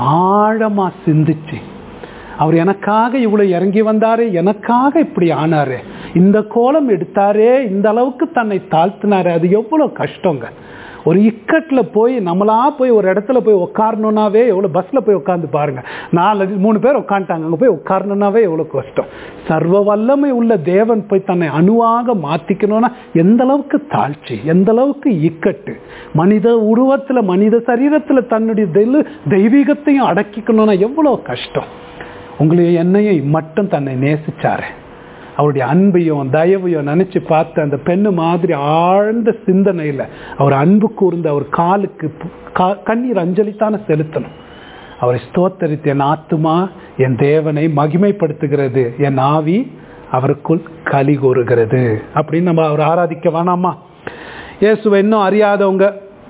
[SPEAKER 2] ஆழமாக சிந்திச்சு, அவர் எனக்காக இவ்வளோ இறங்கி வந்தாரே, எனக்காக இப்படி ஆனாரே, இந்த கோலம் எடுத்தாரே, இந்த அளவுக்கு தன்னை தாழ்த்தினாரே, அது எவ்வளோ கஷ்டங்க. ஒரு இக்கட்டில் போய் நம்மளா போய் ஒரு இடத்துல போய் உட்காரணுன்னாவே எவ்வளோ, பஸ்ஸில் போய் உட்காந்து பாருங்க, நாலு மூணு பேர் உட்காந்துட்டாங்க, அங்கே போய் உட்காரணுன்னாவே எவ்வளோ கஷ்டம். சர்வ வல்லமை உள்ள தேவன் போய் தன்னை அணுவாக மாற்றிக்கணும்னா எந்த அளவுக்கு தாழ்ச்சி, எந்த அளவுக்கு இக்கட்டு. மனித உருவத்தில் மனித சரீரத்தில் தன்னுடைய தெய்வீகத்தையும் அடக்கிக்கணும்னா எவ்வளோ கஷ்டம். உங்களையும் என்னையும் மட்டும் தன்னை நேசிச்சாரு. அவருடைய அன்பையும் தயவையும் நினைச்சு பார்த்து அந்த பெண்ணு மாதிரி ஆழ்ந்த சிந்தனையில் அவர் அன்பு கூர்ந்து அவர் காலுக்கு கண்ணீர் அஞ்சலித்தான செலுத்தணும். அவரை ஸ்தோத்தரித்து என் ஆத்துமா என் தேவனை மகிமைப்படுத்துகிறது, என் ஆவி அவருக்குள் களி கூறுகிறது அப்படின்னு நம்ம அவர் ஆராதிக்க வேணாமா? இயேசுவை இன்னும் அறியாதவங்க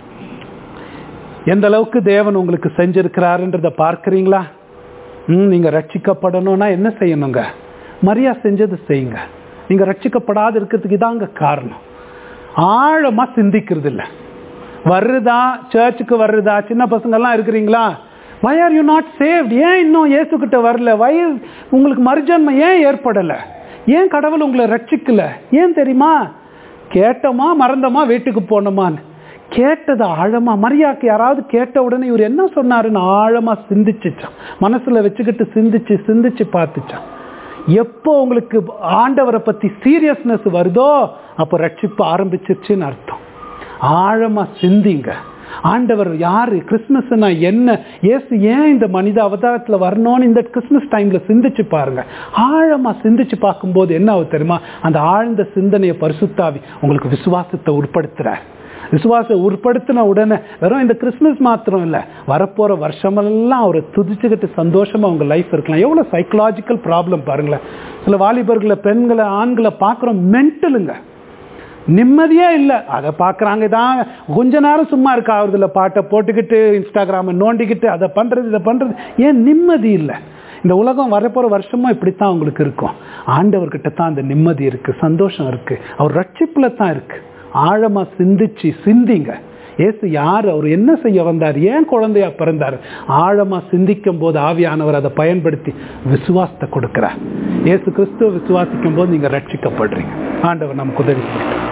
[SPEAKER 2] எந்த அளவுக்கு தேவன் உங்களுக்கு செஞ்சிருக்கிறாருன்றதை பார்க்குறீங்களா? ம் நீங்கள் ரட்சிக்கப்படணும்னா என்ன செய்யணுங்க? மரியா செஞ்சது செய்யுங்க. நீங்கள் ரட்சிக்கப்படாது இருக்கிறதுக்கு இதாங்க காரணம். ஆழமாக சிந்திக்கிறது இல்லை. வருதா சர்ச்சுக்கு வருதா, சின்ன பசங்கள்லாம் இருக்கிறீங்களா, why are you not saved? ஏன் இன்னும் இயேசுக்கிட்ட வரல? why உங்களுக்கு மறுஜன்மம் ஏன் ஏற்படலை? ஏன் கடவுள் உங்களை ரட்சிக்கல? ஏன் தெரியுமா? கேட்டோமா மறந்தோமா வீட்டுக்கு போனோமான்னு கேட்டது ஆழமா. மரியாக்கு யாராவது கேட்ட உடனே இவர் என்ன சொன்னாருன்னு ஆழமா சிந்திச்சுச்சான், மனசுல வச்சுக்கிட்டு சிந்திச்சு சிந்திச்சு பார்த்துச்சான். எப்போ உங்களுக்கு ஆண்டவரை பத்தி சீரியஸ்னஸ் வருதோ அப்போ ரட்சிப்பு ஆரம்பிச்சிருச்சுன்னு அர்த்தம். ஆழமா சிந்திங்க. ஆண்டவர் யாரு, கிறிஸ்துமஸ்னா என்ன, இயேசு ஏன் இந்த மனித அவதாரத்தில் வரணும்னு இந்த கிறிஸ்துமஸ் டைம்ல சிந்திச்சு பாருங்க. ஆழமா சிந்திச்சு பார்க்கும்போது என்ன ஆகும் தெரியுமா? அந்த ஆழ்ந்த சிந்தனையை பரிசுத்தாவி உங்களுக்கு விசுவாசத்தை உட்படுத்துறார். விசுவாசம் உட்படுத்தின உடனே வெறும் இந்த கிறிஸ்துமஸ் மாத்திரம் இல்லை, வரப்போற வருஷமெல்லாம் அவரை துதிச்சுக்கிட்டு சந்தோஷமா உங்க லைஃப் இருக்கலாம். எவ்வளவு சைக்கலாஜிக்கல் ப்ராப்ளம் பாருங்களேன். சில வாலிபர்களை பெண்களை ஆண்களை பார்க்குறோம், மென்டலுங்க, நிம்மதியே இல்லை. அதை பார்க்குறாங்க தான், கொஞ்ச நேரம் சும்மா இருக்க ஆகுறதுல பாட்டை போட்டுக்கிட்டு இன்ஸ்டாகிராமை நோண்டிக்கிட்டு அதை பண்ணுறது இதை பண்ணுறது. ஏன் நிம்மதி இல்லை? இந்த உலகம் வரப்போகிற வருஷமும் இப்படித்தான் உங்களுக்கு இருக்கும். ஆண்டவர்கிட்ட தான் அந்த நிம்மதி இருக்குது, சந்தோஷம் இருக்குது, அவர் ரட்சிப்பில் தான் இருக்குது. ஆழமாக சிந்திச்சு சிந்திங்க. ஏசு யார், அவர் என்ன செய்ய வந்தார், ஏன் குழந்தையா பிறந்தார், ஆழமா சிந்திக்கும் போது ஆவியானவர் அதை பயன்படுத்தி விசுவாசத்தை கொடுக்கிறார். ஏசு கிறிஸ்துவ விசுவாசிக்கும் போது நீங்க ரட்சிக்கப்படுறீங்க. ஆண்டவர் நமக்கு உதவி செய்யட்டும்.